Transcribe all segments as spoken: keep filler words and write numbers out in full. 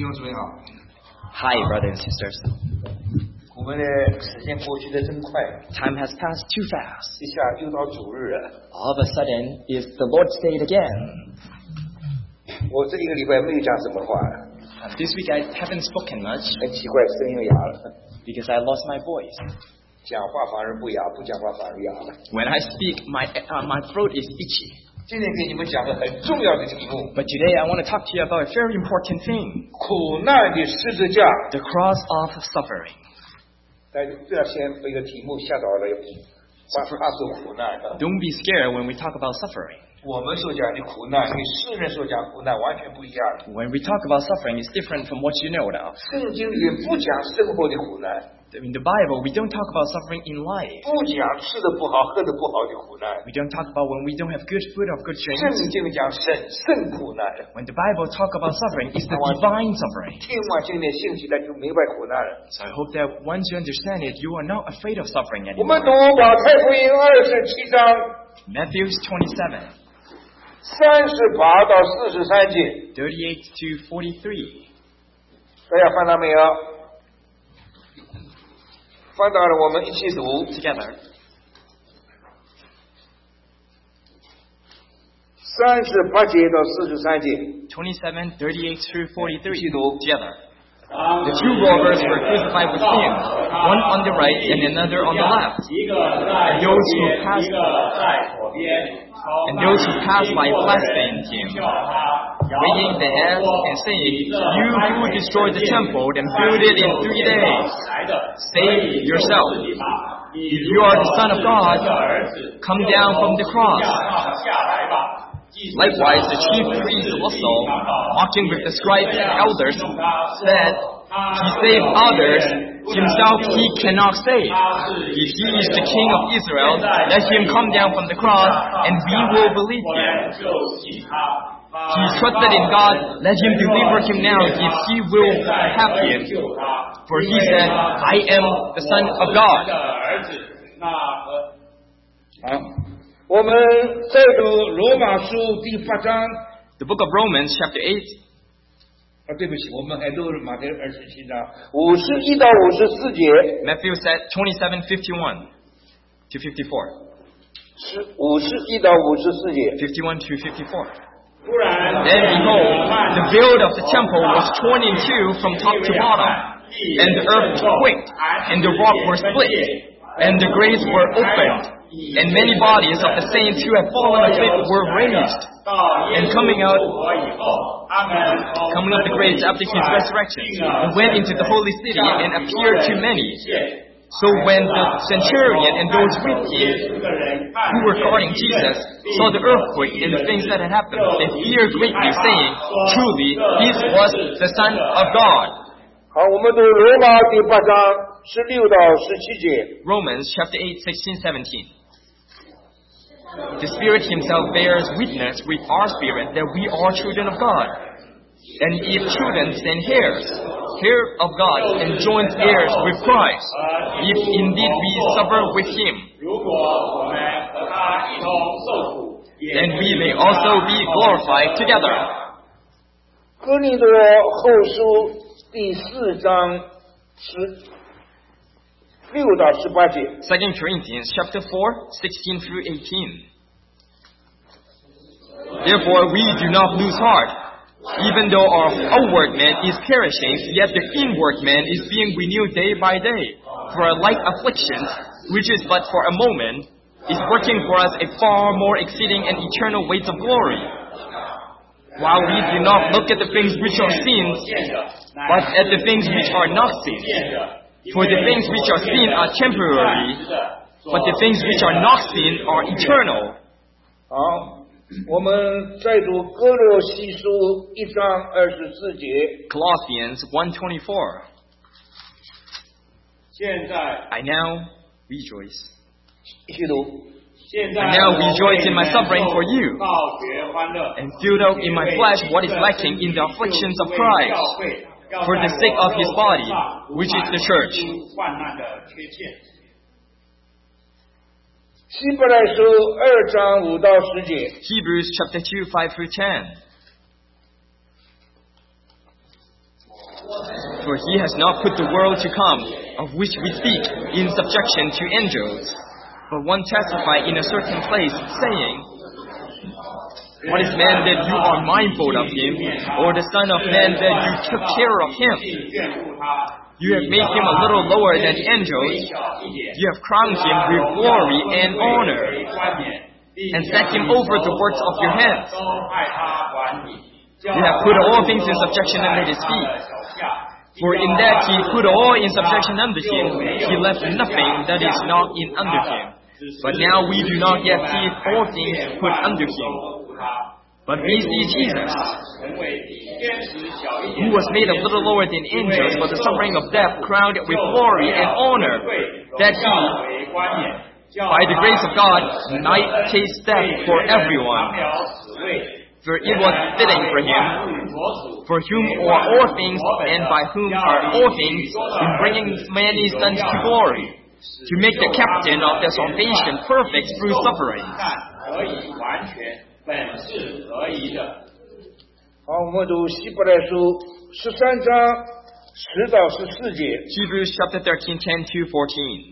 兄姊妹好。 Hi, brothers and sisters. 我们的时间过去的真快， Time has passed too fast. 一下又到主日了。 All of a sudden, it's the Lord's Day again. 我这一个礼拜没有讲什么话， And this week I haven't spoken much 很奇怪，声音又哑了。 because I lost my voice. 讲话反而不哑，不讲话反而哑了。 When I speak, my uh, my throat is itchy. 今天给你们讲个很重要的题目： But today I want to talk to you about a very important thing: 苦难的十字架。 the cross of suffering. 大家不要先被一个题目吓到了，怕怕受苦难。 Don't be scared when we talk about suffering. 我们所讲的苦难跟世人所讲苦难完全不一样。 When we talk about suffering, it's different from what you know now. 圣经里不讲生活的苦难， In the Bible, we don't talk about suffering in life. 不讲吃的不好、喝的不好的苦难。 We don't talk about when we don't have good food or good 圣 drinks. 经讲神圣苦难。 When the Bible talk about suffering, it's the divine suffering. 听完今天信息，那就明白苦难了。 So I hope that once you understand it, you are not afraid of suffering 我们 anymore. 读马太福音二十七章 Matthew twenty-seven, 三十八到四十三节， thirty-eight to forty-three. 大家翻到没有？翻到了，我们一起读。 Together. 三十八节到四十三节， twenty-seven, thirty-eight through 一 forty-three. 起读。 Together. The two robbers were crucified with him, one on the right and another on the left. 一个在右边，一个在左边。 And those who passed by blasphemed him, 叫他 wringing their hands and saying, "You who destroyed the temple and built it in three days, save yourself. If you are the Son of God, come down from the cross." Likewise, the chief priests also, mocking with the scribes and elders, said, "He saved others, himself he cannot save. If he is the King of Israel, let him come down from the cross, and we will believe him. He trusted in God, let him deliver him now if he will have him. For he said, I am the Son of God." 好，我们再读罗马书第八章。 The book of Romans, chapter eight. 啊，对不起，我们还读马太二十七章五十一到五十四节， Matthew said twenty-seven, fifty-one to fifty-four. 是五十一到五十四节。 fifty-one to fifty-four. 突然 Then behold, the veil of the temple was torn in two from top to bottom, and the earth quaked, and the rock were split, and the graves were opened, and many bodies of the saints who had fallen asleep were raised, and coming out, coming out the graves after his resurrection, and went into the holy city and appeared to many. So when the centurion and those with him who were guarding Jesus saw the earthquake and the things that had happened, they feared greatly, saying, "Truly, this was the Son of God." 好，我们读罗马第八章十六到十七节。 Romans chapter eight, sixteen, seventeen. The Spirit himself bears witness with our spirit that we are children of God. And if children, then heirs, heirs of God, and joint heirs with Christ, if indeed we suffer with him, 如果我们和他一同受苦， then we may also be glorified together. 哥林多后书第四章十六到十八节。 Second Corinthians chapter four, sixteen through eighteen. Therefore we do not lose heart. Even though our outward man is perishing, yet the inward man is being renewed day by day. For a light affliction, which is but for a moment, is working for us a far more exceeding and eternal weight of glory. While we do not look at the things which are seen, but at the things which are not seen. For the things which are seen are temporary, but the things which are not seen are eternal. 好，我们再读哥罗西书一章二十四节。 Colossians one twenty-four. 现在 I now rejoice. 一起读。 现在 I now rejoice in my suffering for you, 好学欢乐， and filled out in my flesh what is lacking in the afflictions of Christ, for the sake of his body, which is the church. 患难的缺陷。 希伯来书二章五到十节。 Hebrews chapter two, five through ten. For he has not put the world to come, of which we speak, in subjection to angels. But one testified in a certain place, saying, What is man that you are mindful of him, or the Son of Man that you took care of him? You have made him a little lower than the angels. You have crowned him with glory and honor, and set him over the works of your hands. You have put all things in subjection under his feet. For in that he put all in subjection under him, he left nothing that is not in under him. But now we do not yet see all things put under him. But we see Jesus, who was made a little lower than angels for the suffering of death, crowned with glory and honor, that he, by the grace of God, might taste death for everyone. For it was fitting for him, for whom are all things, and by whom are all things, in bringing many sons to glory, to make the captain of their salvation perfect through suffering. 好，我们读希伯来书十三章十到十四节。 Hebrews chapter thirteen, ten to fourteen.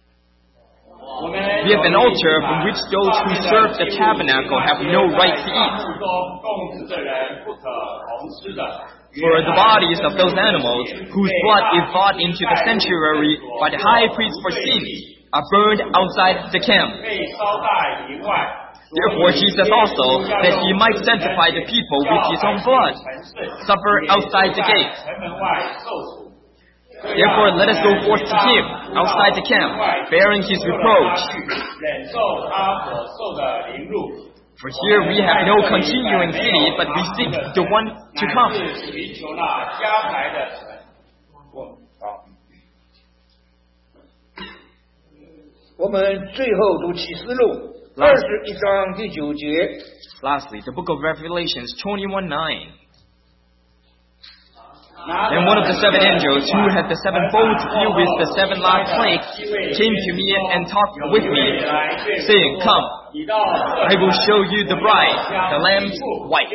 We have an altar from which those who serve the tabernacle have no right to eat. For the bodies of those animals, whose blood is brought into the sanctuary by the high priest for sins, are burned outside the camp. Therefore Jesus also, that he might sanctify the people with his own blood, suffered outside the gate. Therefore let us go forth to him, outside the camp, bearing his reproach. For here we have no continuing city, but we seek the one to come. 好，我们最后读启示录二十一章第九节。 Lastly, the book of Revelations twenty-one nine. And one of the seven angels, who had the seven bowls filled with the seven last plagues, came to me and talked with me, saying, Come, I will show you the bride, the Lamb's wife.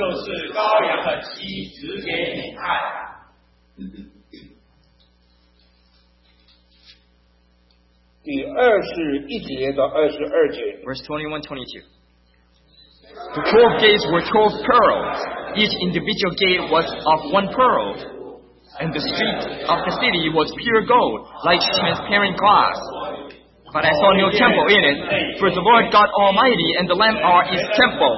第二十一节到二十二节。 Verse twenty-one twenty-two. The twelve gates were twelve pearls. Each individual gate was of one pearl. And the street of the city was pure gold, like transparent glass. But I saw no temple in it, for the Lord God Almighty and the Lamb are its temple.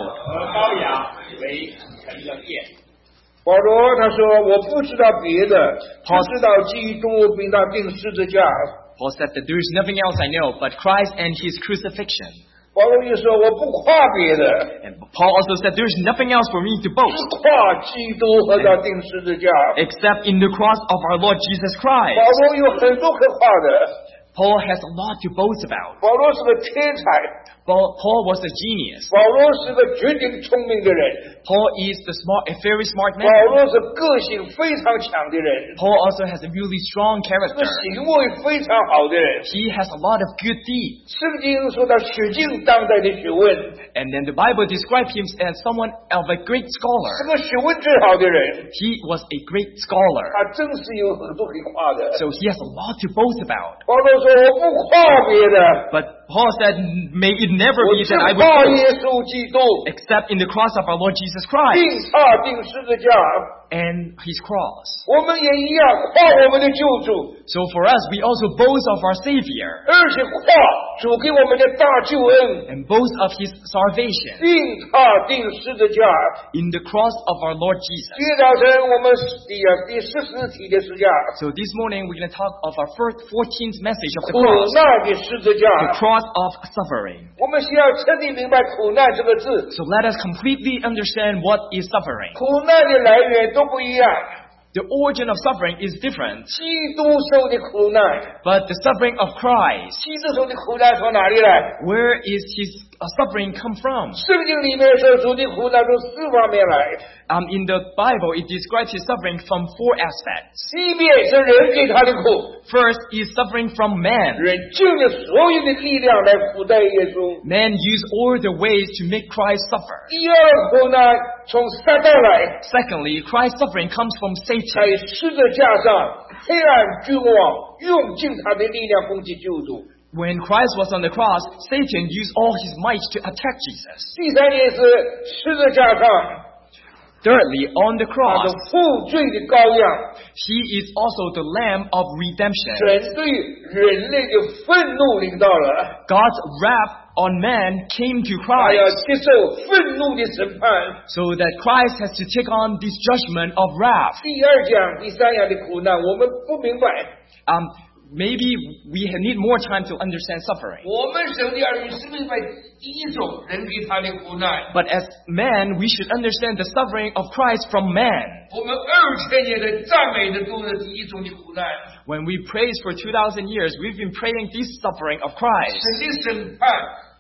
保罗他说：“我不知道别的，只知道基督并他钉十字架。” Paul said that there is nothing else I know but Christ and his crucifixion. 保罗又说：“我不夸别的， And Paul also said there is nothing else for me to 只 boast 夸基督和他钉十字架。” except in the cross of our Lord Jesus 保 Christ. 罗有很多可夸的。 Paul has a lot to boast about. 保罗是个天才， Paul, Paul was a genius. 保罗是个绝顶聪明的人， Paul is the smart, a very smart 保 man. 罗是个性非常强的人， Paul also has a really strong 是 character. 个行为非常好的人。 He has a lot of good deeds. 圣经说他学尽当代的学问， And then the Bible describes him as someone of a great 是 scholar. 个学问最好的人。 He was a great scholar. 他真是有很多可以夸的。 So he has a lot to boast about. 保罗说：“我不夸别的， But Paul said, may it never 我 be 只 that I 夸 would 耶 boast 稣基督， except in the cross of our Lord Jesus Christ 钉他钉十字架。 and his cross. 我们也一样夸我们的救主， So for us, we also boast of our Savior 而且夸主给我们的大救恩， and boast of his salvation 钉他钉十字架。 in the cross of our Lord Jesus. 今天早晨我们第啊第十四题的十架， So this morning, we're going to talk of our first fourteenth message of the 苦 cross, 难的十字架。 the cross of suffering. 我们需要彻底明白苦难这个字， So let us completely understand what is suffering. 苦难的来源都不一样。 The origin of suffering is different, 基督受的苦难， but the suffering of Christ, 基督受的苦难从哪里来？ where is his uh, suffering come from? 圣经里面说主的苦难从四方面来， Um, in the Bible, it describes his suffering from four aspects. 一面是人给他的苦， First is suffering from man. 人尽了所有的力量来苦待耶稣。 Man used all the ways to make Christ suffer. 第二个苦难从撒旦来， Secondly, Christ's suffering comes from 在 Satan. 十字架上，黑暗君王用尽他的力量攻击救主。 When Christ was on the cross, Satan used all his might to attack Jesus. 第三件事，十字架上 Thirdly, on the 他 cross, 的负罪的羔羊， he is also the Lamb of redemption. 神对人类的愤怒临到了， God's wrath on man came to 他要 Christ, 接受愤怒的审判。 so that Christ has to take on this judgment of wrath. 第二讲、第三样的苦难，我们不明白。 Um, maybe we need more time to understand suffering. 我们神的儿女是明白第一种人给他的苦难。 But as man, we should understand the suffering of Christ from man. 我们二千年的赞美的都是第一种的苦难。 When we praise for two thousand years, we've been praying this suffering of Christ. 神的审判，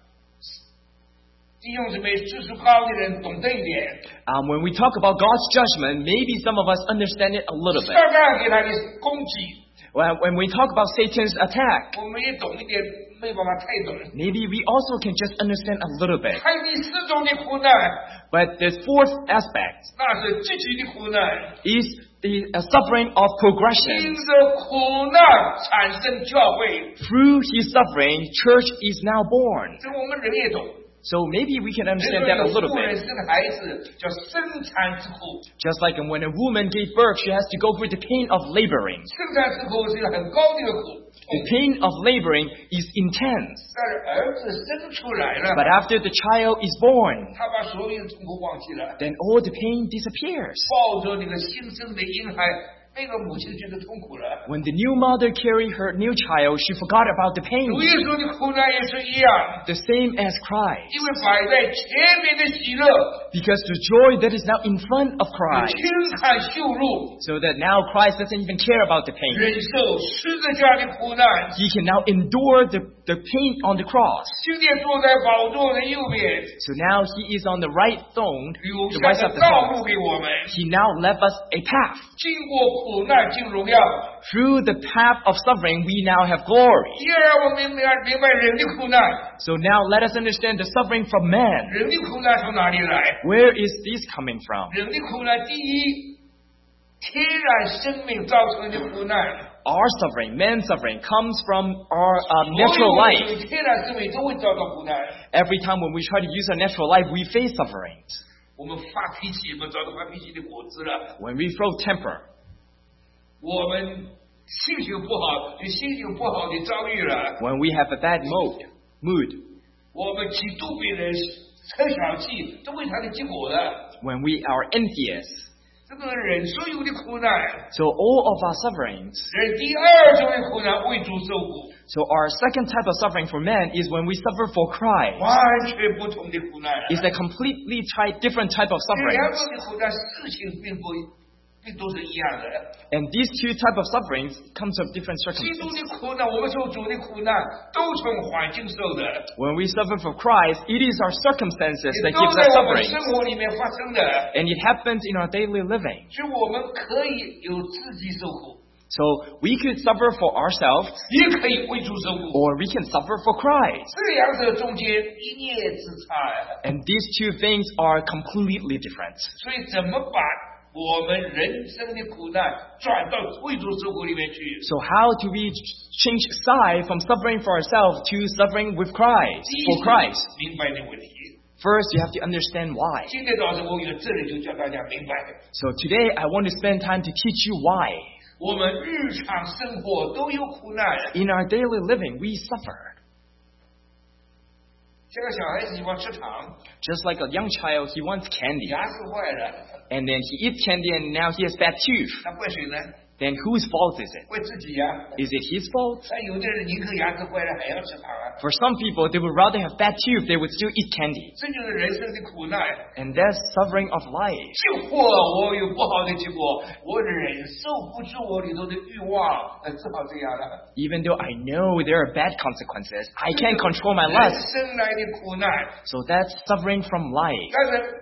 弟兄姊妹，知识高的人懂得一点。 Um, when we talk about God's judgment, maybe some of us understand it a little 撒 bit. 旦给他的攻击， When, when we talk about Satan's attack, 我们也懂一点，没办法太懂。 maybe we also can just understand a little bit. 还有第四种的苦难， But the fourth aspect 那是积极的苦难， is the uh, suffering of 因 progression. 着苦难产生教会， Through his suffering, church is now born. 这我们人也懂。 So maybe we can 人 understand 说 that a 有 little 妇人 bit. 生孩子叫生产之苦， Just like when a woman gave birth, she has to go through the pain of laboring. 生产之苦是一个很高的一个苦。 The pain of laboring is intense. 但是儿子生出来了， But after the child is born, 他把所有的痛苦忘记了， then all the pain disappears. 抱着那个新生的婴孩，那个母亲觉得痛苦了。 When the new mother carried her new child, she forgot about the pain. 主耶稣的苦难也是一样， The same as Christ. 因为摆在前面的喜乐， Because the joy that is now in front of Christ. 轻看羞辱， So that now Christ doesn't even care about the pain. 忍受十字架的苦难。 He can now endure the, the pain on the cross. 今天坐在宝座的右边， So now he is on the right throne, 留 the 下 right 个 of the 道 throne. 路给我们。 He now left us a path. 经过苦难进荣耀。 Through the path of suffering, we now have glory. 第二，我们明白明白人的苦难， So now let us understand the suffering from man. 人的苦难从哪里来？ Where is this coming from? 人的苦难，第一，天然生命造成的苦难。 Our suffering, man's suffering, comes from our um, natural 所 life. 有天然生命都会遭到苦难。 Every time when we try to use our natural life, we face sufferings. 我们发脾气，我们遭到发脾气的果子了。 When we throw temper, 我们心情不好，就心情不好的遭遇了。 when we have a bad mood, mood, 我们嫉妒别人，很小气，都为他的结果的。 when we are envious. 这个人所有的苦难， So all of our sufferings. 人第二种的苦难为主受苦， So our second type of suffering for man is when we suffer for Christ. 完全不同的苦难。 It's a completely ty- different type of 这两 suffering. 种的苦难事情并不并都是一样的。 And these two type of sufferings comes from different 基督 circumstances. 的苦难，我们受主的苦难，都从环境受的， When we suffer for Christ, it is our circumstances 也 that 都 gives 在 us 我们 suffering. 生活里面发生的， And it happens in our daily living. 所以我们可以有自己受苦， So we could suffer for ourselves, 也可以为主受苦。 or we can suffer for Christ. 这两者中间一念之差， And these two things are completely different. 所以怎么把我们人生的苦难转到为主受苦里面去？ So how do we change side from suffering for ourselves to suffering with Christ, 第一 for Christ? 明白的问题。 First, you have to understand why. 今天早晨我有这里就教大家明白， So today, I want to spend time to teach you why. 我们日常生活都有苦难。 In our daily living, we suffer. 像个小孩子喜欢吃糖， Just like a young child, he wants candy. 牙齿坏了， And then he eats candy and now he has bad tooth. 那怪谁呢？ Then whose fault is it? 怪自己呀、 Is it his fault? 但有的人宁可牙齿坏了还要吃糖啊， For some people, they would rather have bad tooth, they would still eat candy. 这就是人生的苦难。 And that's suffering of life. 就或我有不好的结果，我忍受不住我里头的欲望，呃，只好这样了。 Even though I know there are bad consequences, I can't control my 人 lust. 生来的苦难， So that's suffering from life. 但是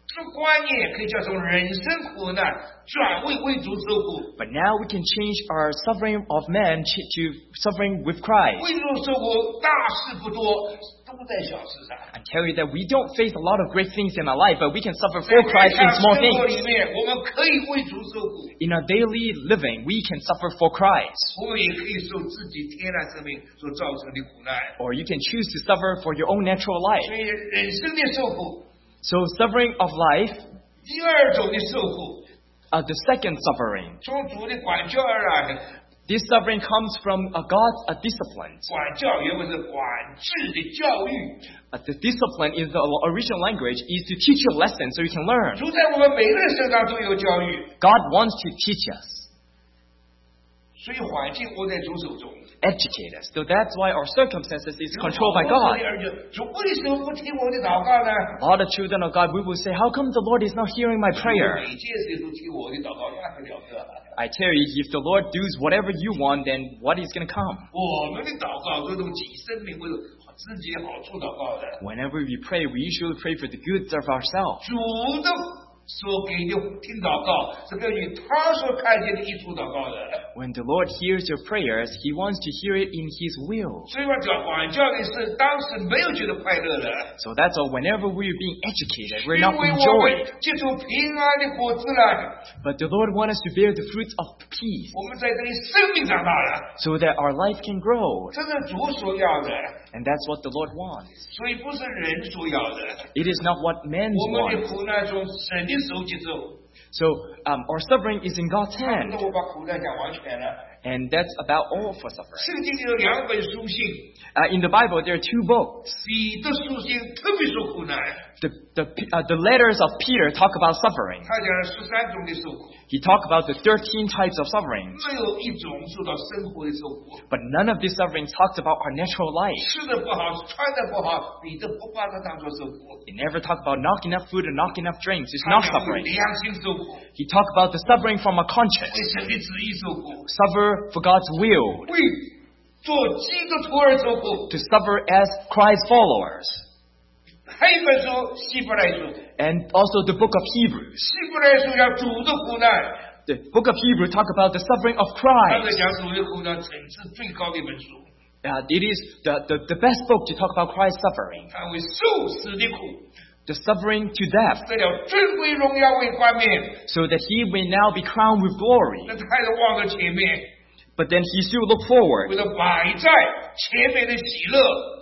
这观念也可以叫做人生苦难转为为主受苦。 But now we can change our suffering of man ch- to suffering with Christ. 为主受苦大事不多，都在小事上。 I tell you that we don't face a lot of great things in our life, but we can suffer 在 for 日 Christ in 常 small 生活里 things. 面，我们可以为主受苦， In our daily living, we can suffer for Christ. 我们也可以受自己天然生命所造成的苦难。 Or you can choose to suffer for your own natural 所 life. 以人生的受苦， So suffering of life, 第二种的受苦， uh, the second suffering. 从主的管教而来。 This suffering comes from a God's uh, discipline. 管教原文是管制的教育， Uh, the discipline in the original language is to teach you a lesson so you can learn. 主在我们每个人身上都有教育， God wants to teach us, 所以环境握在主手中。 educate us. So that's why our circumstances is 有 controlled by 好多 God. 的儿女，主为什么不听我的祷告呢？ A lot of children of God, we will say, how come the Lord is not hearing my prayer? 每件事都听我的祷告，那可了得。 I tell you, if the Lord does whatever you want, then what is going to come? 我们的祷告都是己生命为了自己的好处祷告的。 Whenever we pray, we usually pray for the goods of ourselves. 主的所给的听祷告是根据他所看见的益处祷告的。 When the Lord hears your prayers, He wants to hear it in His will. 所以我讲管教的是当时没有觉得快乐的， So that's why whenever we're being educated, 因 we're not 为我 enjoying. 们结出平安的果子来， But the Lord wants us to bear the fruits of peace 我们在这里生命长大了， so that our life can grow. 这是主所要的， And that's what the Lord wants. 所以不是人所要的。 It is not what men 我们 want. 的苦难从神的手接受， So um, our suffering is in God's 那 hand. 我把苦难讲完全了。 And that's about all for suffering. 圣经里有两本书信， Uh, in the Bible, there are two books. 彼得书信特别说苦难， The, the, uh, the letters of Peter talk about suffering. 他讲了十三种的受苦， He talked about the thirteen types of suffering. 没有一种受到生活的受苦。 But none of these sufferings talked about our natural life. 吃的不好，穿的不好，彼得不把它当作受苦， He never talked about not enough food and not enough drinks. It's 他 not 讲为 suffering. 良心受苦， He talked about the suffering from a conscience. 为神的旨意受苦， Suffer for God's will. 为做基督徒而受苦。 To suffer as Christ's followers. 还有一本书希伯来书， And also the book of Hebrews. 希伯来书讲主的苦难， The book of Hebrews talk about the suffering of 他 Christ. 在讲主的苦难层次最高的一本书， Uh, it is the, the, the best book to talk about Christ's suffering. 他为受死的苦， The suffering to death. 得了尊贵荣耀为冠冕， So that he may now be crowned with glory. 那他还是望着前面， But then he still look forward 为了摆在前面的喜乐，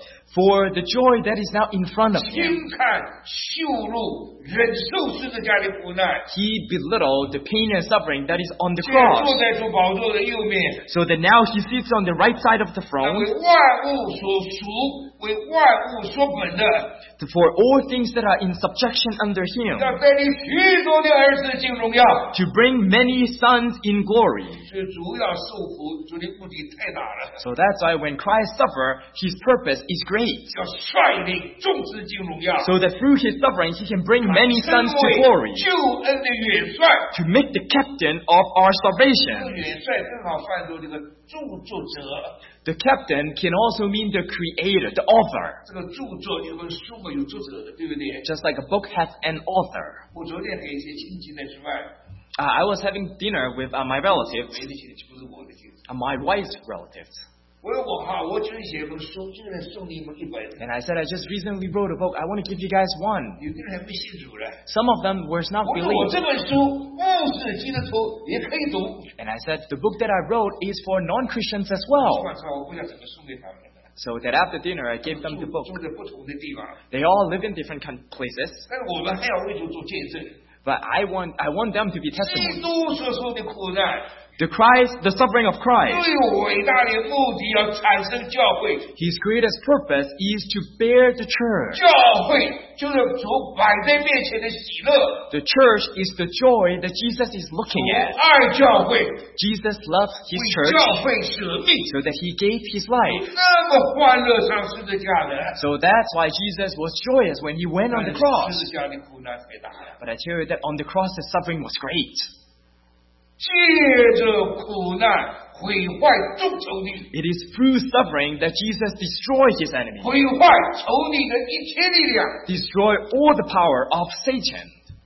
for the joy that is now in front of him. 轻看羞辱忍受十字架的苦难， He belittled the pain and suffering that is on the 现 cross. 坐在主宝座的右面， So that now he sits on the right side of the 他 throne 为万物所属，为万物所本的， for all things that are in subjection under him, 要带领许多的儿子进荣耀。 to bring many sons in glory. 所以主要受苦，主的目的太大了， So that's why when Christ suffered, his purpose is great. 要率领众子进荣耀， So that through his suffering, he can bring many 成 sons to 为 glory. 救恩的元帅。 To make the captain of our 这个 salvation. 元帅正好翻作这个著作者， The captain can also mean the creator, the author. 这个著作有本书嘛，有作者的，对不对？ Just like a book has an author. 我昨天和一些亲戚在吃饭， Uh, I was having dinner with uh, my relatives, 没的亲戚不是我的亲戚。 uh, my wife's relatives. 我说我哈，我就是写一本书，竟然送你们一本， And I said, I just recently wrote a book. I want to give you guys one. 有的人还没信主了。 Some of them were not 我说我 believed. 这本书不是基督徒也可以读。 And I said, the book that I wrote is for non-Christians as 我 well. 操，我不知道怎么送给他们的。 So that after dinner, I gave them the 住 book. 住在不同的地方， They all live in different coun- places. 但是我们还要为主做见证。 But I want, I want them to be 基 testimony. 督所受的苦难， The Christ, the suffering of Christ, 最伟大的目的要产生教会。 His greatest purpose is to bear the church. 教会就是主摆在面前的喜乐， The church is the joy that Jesus is 主 looking at. 爱教会， Jesus loves His 为 church 教会舍命， so that He gave His life. 那么欢乐上十字架的， So that's why Jesus was joyous when He went on the 十 cross. 字架的苦难太大了。 But I tell you that on the cross, the suffering was great. 借着苦难毁坏众仇敌， It is through suffering that Jesus destroyed His enemy, 毁坏仇敌的一切力量。 destroyed all the power of Satan.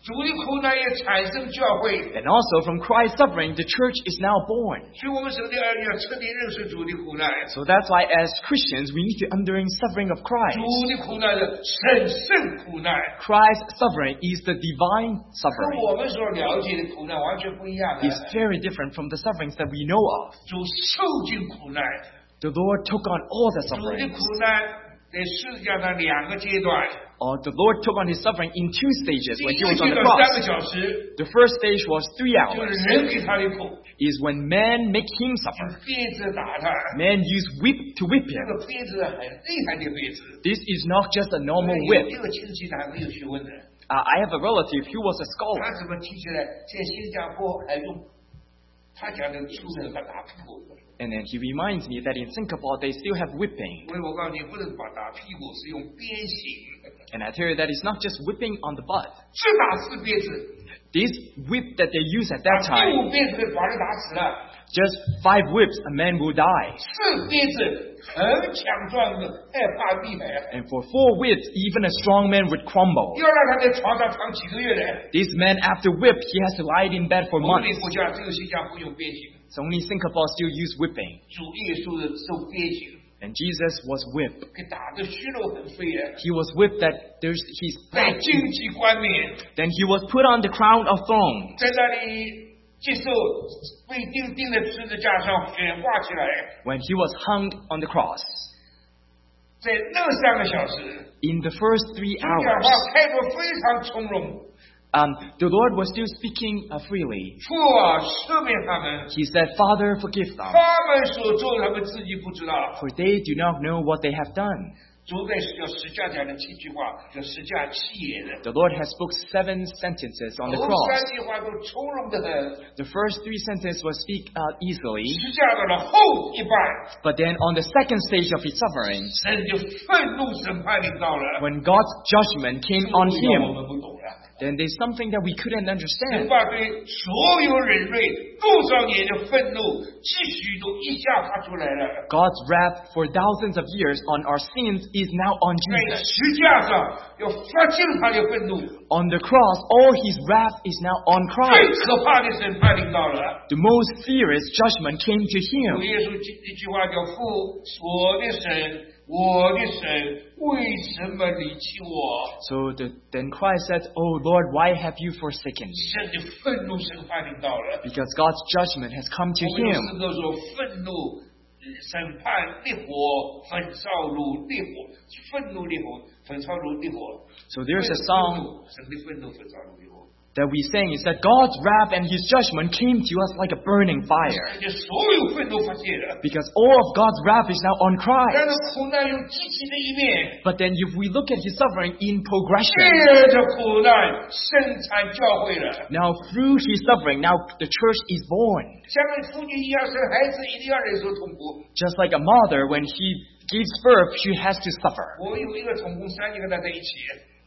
主的苦难也产生教会。 And also from Christ's suffering, the church is now born. 所以我们神的儿女要彻底认识主的苦难。 So that's why as Christians, we need to understand suffering of Christ. 主的苦难是神圣苦难， Christ's suffering is the divine 和 suffering. 我们所了解的苦难完全不一样的。 It's very different from the sufferings that we know of. 主受尽苦难， The Lord took on all the 主的 suffering. 苦难在十字架上两个阶段， Uh, the Lord took on his suffering in two stages 第 when 一 he 个 was 阶 on the 段三个 cross. 小时， The first stage was three 就 hours, 是人给他的苦， is when man make him 用 suffer. 鞭子打他， Man use whip to whip 这 him. 个鞭子很厉害的鞭子。 This is not just a normal 有 whip. 一个亲戚他很有学问的， Uh, I have a relative who was a 他 scholar, 怎么提起来，在新加坡还用他讲的出人和打屁股。 and then he reminds me that in Singapore they still have whipping. 所以我告诉你，不能把打屁股，是用鞭刑， And I tell you that it's not just whipping on the butt. 只打四鞭子， This whip that they use at that 打第 time, 五鞭子把人打死了。 just five whips, a man will die. 四鞭子很强壮的，害怕厉害啊！ And for four whips, even a strong man would crumble. 要让他在床上躺几个月的。 This man, after whip, he has to lie in bed for 我们 months. 国家只有新加坡用鞭刑， So only Singapore still use whipping. 主耶稣的受鞭刑， And Jesus was whipped. 给打得血肉很飞的， He was whipped that there's his 在 back. 荆棘冠冕， Then he was put on the crown of thorns. 在那里接受被钉钉在十字架上悬挂起来， When he was hung on the cross. 在那三个小时， In the first three 讲话 hours, 态度非常从容。 um, the Lord was still speaking uh, freely. 父啊，赦免他们， He said, Father, forgive them, 他们所做的他们自己不知道。 for they do not know what they have done. 主在叫十架讲的七句话，叫十架七言的。 The Lord has spoke seven sentences on the 头 cross. 三句话都从容的很， The first three sentences was speak uh, easily, 十架到了后一半， but then on the second stage of his suffering, 神就愤怒审判临到了。 when God's judgment came on 我 him, 们不懂了。 then there's something that we couldn't 神 understand. 把对所有人类多少年的愤怒，继续都一下发出来了。 God's wrath for thousands of years on our sins is now on 在 Jesus. 十架上要发尽他的愤怒， On the cross, all his wrath is now on 最 Christ. 可怕的审判临到了。 The most fierce judgment came to 主 him. 耶稣一句话叫父，我的神，我的神，为什么离弃我？ So the, then Christ said, Oh Lord, why have you forsaken me? 神的愤怒审判临到了。 Because God's judgment has come to 我们有 him. 四个说愤怒、呃审判、烈火、焚烧如烈火，愤怒烈火，焚烧如烈火。 So there's a song 神的愤怒焚烧如烈火。 that we sang. Is that God's wrath and his judgment came to us like a burning fire. 而且所有愤怒发泄了。 Because all of God's wrath is now on 但 Christ. 是苦难有极其的一面， But then if we look at his suffering in 借 progression, 着苦难生产教会了。 now through his suffering, now the church is born. 像个妇女一样生孩子，一定要忍受痛苦。 Just like a mother, when she gives birth, she has to suffer. 我有一个同工，三年跟他在一起。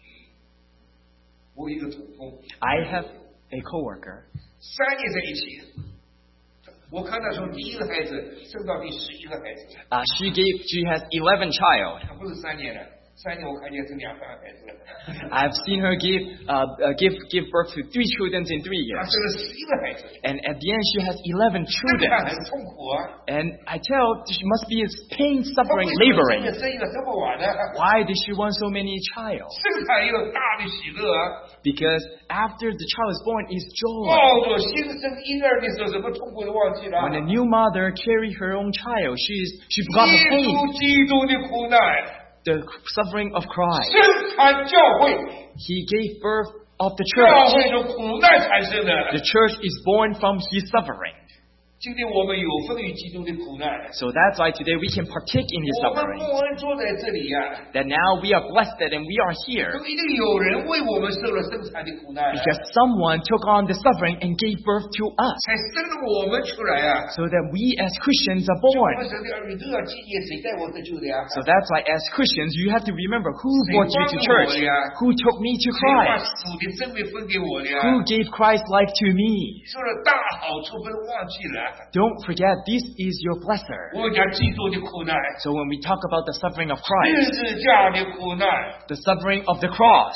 我有一个同工， I have a coworker. 三年在一起。我看他从第一个孩子生到第十一个孩子， Uh, she gave, she has eleven child. 他不是三年了，三年我看见生两三个孩子了。 I've seen her give, uh, uh, give, give birth to three children in three 他 years. 生了十一个孩子， And at the end, she has eleven 那 children. 他很痛苦啊。 And I tell, she must be pain, 他 suffering, 为什么 laboring. 生一个这么晚呢？ Why did she want so many child? 生产也有大的喜乐啊。 Because after the child is born is joy. 抱着新生婴儿的时候，什么痛苦都忘记了。 When a new mother carry her own child, she is she forgot the 耶 pain, 稣基督的苦难， the suffering of Christ. 生产教会， He gave birth of the 教 church. 会从苦难产生的。 The church is born from his suffering. 今天我们有份于基督的苦难， So that's why today we can partake in his 我们 suffering. 不能坐在这里呀、啊， That now we are blessed and we are here 都一定有人为我们受了生产的苦难、啊， because someone took on the suffering and gave birth to us, 才生了我们出来啊。 so that we as Christians are 我 born. 们神的儿女都要纪念谁带我得救的呀、啊？ So that's why as Christians you have to remember who Say, brought you to church, who took me to 谁把 Christ, 主的真理分给我的呀、 who gave Christ's life to me. 受了大好处不能忘记了。 Don't forget, this is your blesser. 我讲基督的苦难， So when we talk about the suffering of 十 Christ, 字架的苦难， the suffering of the cross,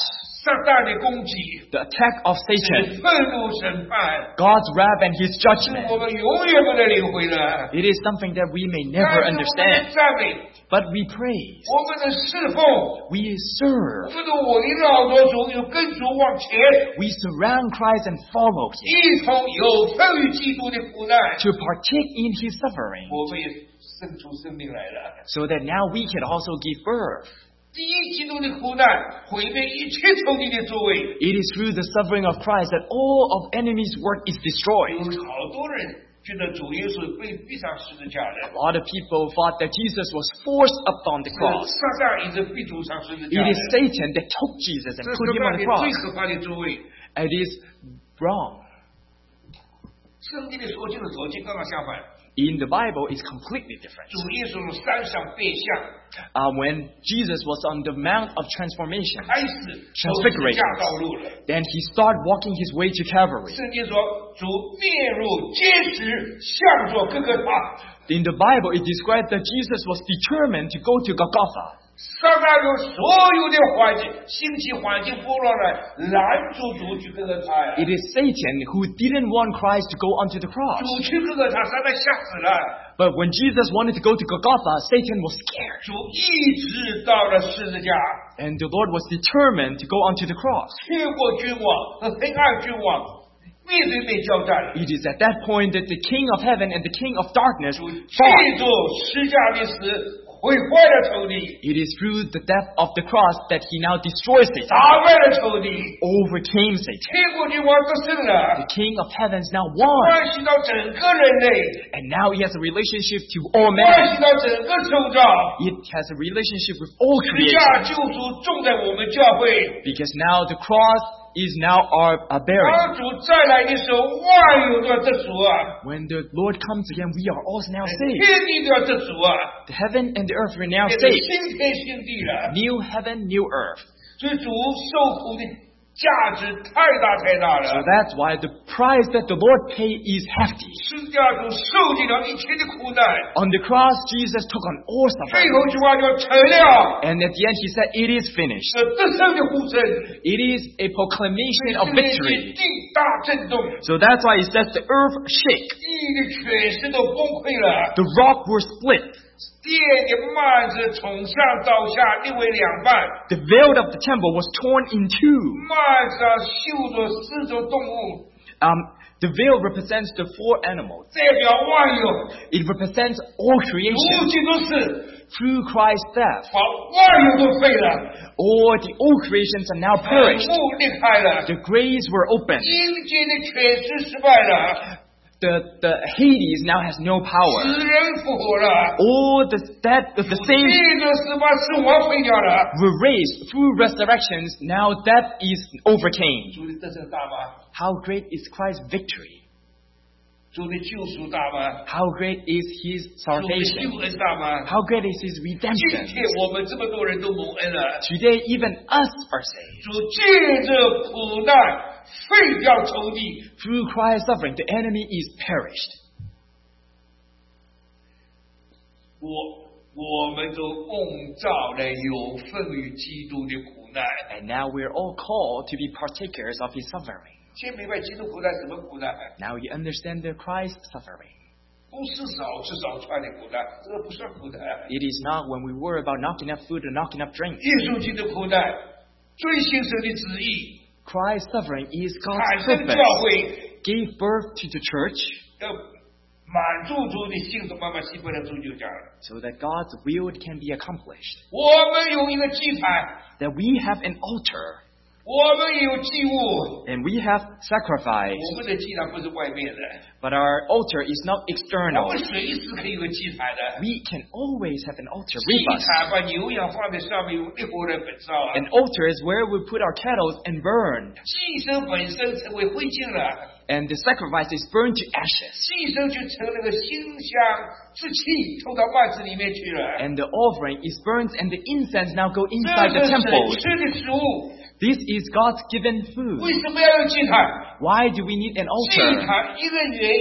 撒旦的攻击， The attack of 是 Satan, 愤怒审判， God's wrath and His 是 judgment. 我们永远不能领会的。 It is something that we may 但 never 是我们的 understand. 赞美， But we praise, 我们的侍奉， we 我 serve, 们的围绕着主，有跟主往前， we surround Christ and follow Him 一同有份于基督的苦难， to partake in His suffering, 我们也生出生命来了。 so that now we can also give birth. 第一，基督的苦难毁灭一切仇敌的作为。 It is through the suffering of Christ that all of enemy's work is 有 destroyed. 好多人觉得主耶稣被逼上十字架 A 的， lot of people thought that Jesus was forced up on the 是 cross. 撒旦也是逼主上十字 It 架 is 的。 Satan that took Jesus and 这是 put him 撒 on 旦 the 的 cross. 最可怕的作为。 It is wrong. 圣经的所经的所经刚刚相反， In the Bible, it's completely different. 主耶稣从山上变相， Uh, when Jesus was on the Mount of Transformation, 开始走十字架道路了。 then he started walking his way to Calvary. 圣经说，主面如坚实，向着各个他。 In the Bible, it described that Jesus was determined to go to Golgotha. 撒旦用所有的环境、兴起环境波乱来拦住主去各个他呀。 It is Satan who didn't want Christ to go onto the cross. 主去各个他，撒旦吓死了。 But when Jesus wanted to go to Golgotha, Satan was scared. 主一直到了十字架， And the Lord was determined to go onto the cross. 越过君王和黑暗君王面对面交战。 It is at that point that the King of Heaven and the King of Darkness 主借 fought. 着十架的死毁坏了仇敌， It is through the death of the cross that he now destroys Satan, 打败了仇敌。 overcame Satan. 天国君王得胜 The 了， King of Heavens now won. 关系到整个人类， And now he has a relationship to all 关 men. 系到整个周遭。 It has a relationship with all 十 creation. 架救赎种在我们教会。 Because now the cross is now our, our bearing. 当主再来的时候，万有都要得赎啊， When the Lord comes again, we are also now 天 saved. 地都要得赎啊， The heaven and the earth are now 变成 saved. 新天新地了。 New heaven, new earth. 所以主受苦的价值太大太大 So 了。 that's why the price that the Lord paid is hefty. 十字架主受尽了一切的苦难， On the cross, Jesus took on all 最 suffering. 后一句话叫成了， And at the end, he said, it is finished. 是得胜的呼声， It is a proclamation of 世界 victory. 地大震动， So that's why it says the earth shake. 地的全身都崩溃了， The rock were split. 殿的幔子从上到下裂为两半， The veil of the temple was torn in two. 幔子上绣着四种动物， Um, the veil represents the four animals. 代表万有， It represents all 如 creation. 今都是 Through Christ's death, 把万有都废了， all the old creations are now 坟 perished. 墓裂开了， The graves were opened. 阴间的权势失败了， The, the Hades now has no 死 power. 人复活了， All the death of the 地 saints 的死把死亡废掉了。 were raised through resurrections. Now death is overcame. 主的得胜大吗？ How great is Christ's victory? 主的救赎大吗？ How great is His 主的 salvation? 救恩大吗？ How great is His 今 redemption? 天我们这么多人都蒙恩了， Today, even us are saved. 主借着苦难废掉仇敌， Through Christ's suffering, the enemy is perished. 我我们都蒙召了有份于基督的苦难。 And now we're all called to be partakers of His suffering. 先明白基督苦难什么苦难？ Now you understand the Christ suffering. 不是少吃少穿的苦难，这个不算苦难。 It is not when we worry about not enough food or not enough drink. 耶稣基督苦难，遵行神的旨意， Christ's suffering is 产 God's 生教 purpose. 会， Gave birth to the church 要满足主的心所慢慢西本的主就讲了。 so that God's will can be accomplished. 我们有一个祭坛， That we have an altar 我们也有祭物。 and we have sacrifice. 我们的祭坛不是外面的， But our altar is not 我 external. 们随时可以有个祭坛的。 We can always have an altar 祭 with us. 坛把牛羊放在上面，有烈火来焚烧啊。 An altar is where we put our kettles and burn. 祭牲本身成为灰烬了， And the sacrifice is burned to ashes. 祭牲就成了个馨香之气，投到幔子里面去了。 And the offering is burnt and the incense now go 这 inside the 是神 temple. 吃的食物。 This is God's given food. 为什么要有祭坛？ Why do we need an 祭 altar? 坛一个原因，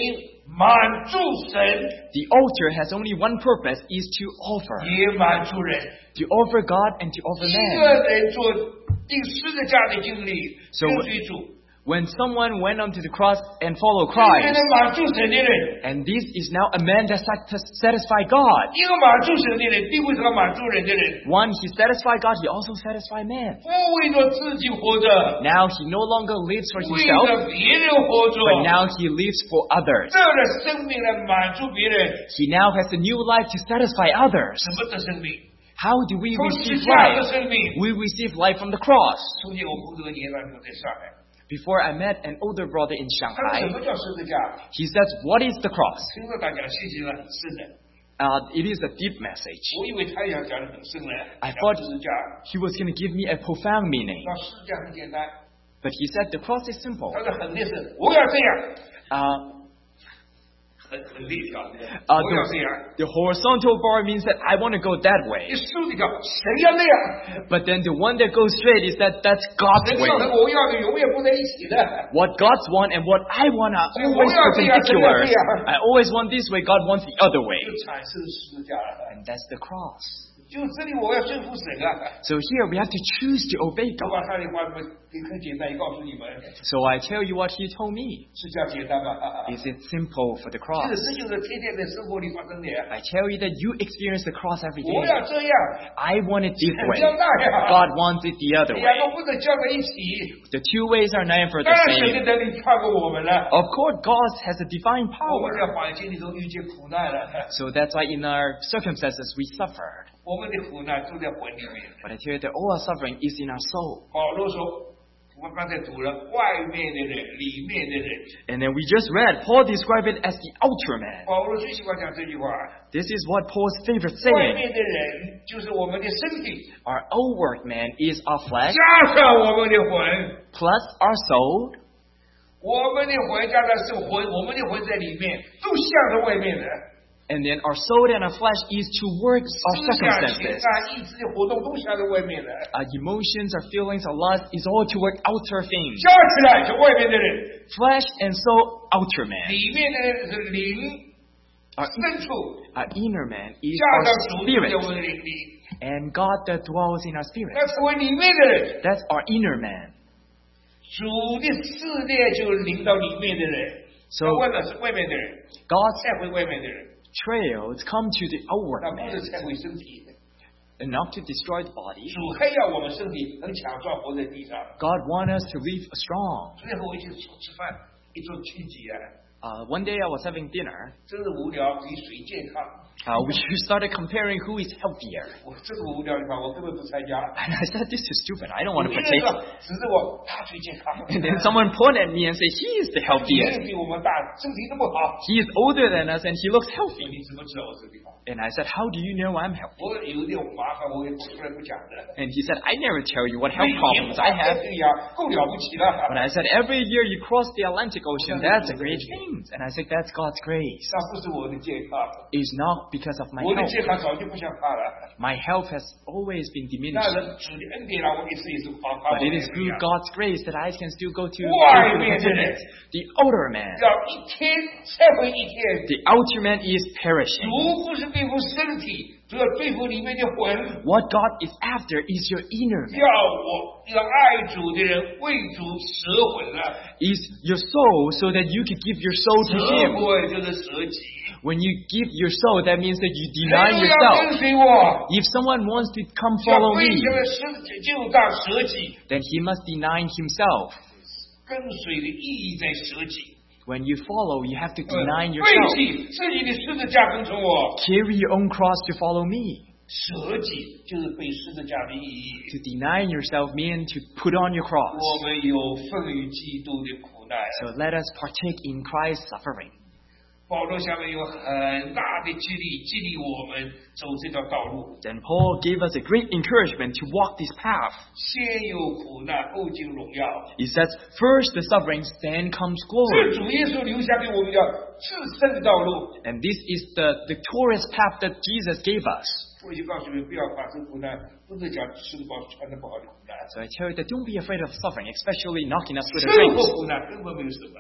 满足神， The altar has only one purpose, is to offer. 也满足人。 To offer God and to offer 一 man. 个人做定十字架的经历， So 跟随主， When someone went onto the cross and followed 一个 Christ, 人满足神的人， and this is now a man that sat- satisfied God. 一个满足神的人，并不是个满足人的人， One, he satisfied God, he also satisfied man. 不为着自己活着， Now he no longer lives for 为 himself, 着别人活着， but now he lives for others. 这样的生命来满足别人， He now has a new life to satisfy others. 什么的生命？ How do we 从十 receive 字架的 life? 生命。 We receive life from the cross. 从前我碰到个年轻人在上海， Before I met an older brother in 他说 Shanghai, 什么叫十字架？ he says, what is the cross? 听说他讲信息呢很深的， Uh, it is a deep message. 我以为他也要讲的很深呢。 I 讲 thought 十字架， he was going to give me a profound meaning. 那十字架很简单， But he said the cross is simple. 他说很烈是我要这样， Uh, 很很立条的， uh, 我要这样。 the, the horizontal bar means that I want to go that 你 way. 竖一条，神要那样， But then the one that goes straight is that that's God's 神要和 way. 我要的永远不在一起的。 What God's want and what I want are always perpendicular. I always want this way, God wants the other way. 就产生十字架了， And that's the cross. 就这里我要顺服神啊！ So here we have to choose to obey 我把 God. 他的话很很简单，也告诉你们， So I tell you what he told me. 十字架简单吧？ Is it simple for the 其 cross? 实这就是天天在生活里发生的。 I tell you that you experience the cross every 我 day. 要这样， I want it this 神 way. 要那样， God wants it the other 两个 way. 不能交在一起。 The two ways are never 当 the 然，神 same. 的能力超过我们了。 Of course, God has a divine 我们 power. 在环境里头遇见苦难了， So that's why in our circumstances we suffered. 我们的苦难都在魂里面。 But I tell you that all our suffering is in our soul. 保罗说，我们刚才读了外面的人，里面的人。 And then we just read, Paul described it as the outer man. 保罗最喜欢讲这句话： This is what Paul's favorite 外 saying. 面的人就是我们的身体， Our outward man is our flesh 加上我们的魂。 plus our soul. 我们的魂加上是魂，我们的魂在里面，都向着外面的。 And then our soul and our flesh is towards our 思想、情 circumstances. 感、意志的活动都向着外面的。 Our emotions, our feelings, our lust is all toward outer things. 加起来是外面的人， Flesh and soul, outer man. 里面的人是灵， Our, 深处 our inner man is 加 our 上主在 spirit. 我们的灵里， And God that dwells in our spirit. 那成为里面的人。 That's our inner man. 主的试炼就临到里面的人， So 那外面是外面的人， God's 才会外面的人， trials come to the 那 outward 不是 man, 才会身体。 enough to destroy the body. 主还要我们身体很强壮，活在地上。 God wants us to live strong. 昨天和我一起吃吃饭，一桌亲戚啊， Uh, one day I was having dinner. 真是无聊，比谁健康。 Uh, we started comparing who is healthier. 我这个无聊的话，我根本不参加。 And I said, this is stupid. I don't want to 别人 partake. 说指着我，他最健康。 And then someone pointed at me and said, he is the 年 healthiest. 龄比我们大，身体那么好， He is older than us and he looks healthy. 你怎么知道我这个地方？ And I said, how do you know I'm healthy? 我有点麻烦，我也不出来不讲的。 And he said, I never tell you what 每 health 年 problems I have. 这样够了不起了。 But I said, every year you cross the Atlantic Ocean, that's a great thing. And I said, that's God's grace. 那不是我的健康， It's not because of my 我的 health. 健康早就不像他了。 My health has always been 那 diminished. 人主的恩典让我一次一次夸夸我 But it is 的 through 力量。 God's grace that I can still go to Why, man? the outer man. 要一天才会一天。 The outer man is perishing. 主不是对付身体，主要对付里面的魂。 What God is after is your inner man, 要我要爱主的人为主舍魂了， is your soul so that you can give your soul to 舍 Him. 魂就是舍己。 When you give your soul, that means that you 谁 deny 要跟 yourself. 随我， If someone wants to come 要 follow 为 me, 这个世界就当舍己。 then he must deny himself. 跟随的意义在舍己， When you follow, you have to deny 背 yourself. 起自己的十字架跟从我。 Carry your own cross to follow me. 舍己就是背十字架的意义。 To deny yourself means to put on your cross. 我们有份于基督的苦难。 So let us partake in Christ's suffering. 保罗下面有很大的激励，激励我们走这条道路。 Then Paul gave us a great encouragement to walk this path. 先有苦难，后经荣耀。 He says, first the sufferings, then comes 是 glory. 主耶稣留下给我们的自身的道路。 And this is the victorious path that Jesus gave us. 我已经告诉你们，不要怕这苦难，不是讲吃得饱、穿得不好的苦难。 So I tell you that don't be afraid of suffering, especially knocking us with a 生活 grace. 苦难根本没有什么。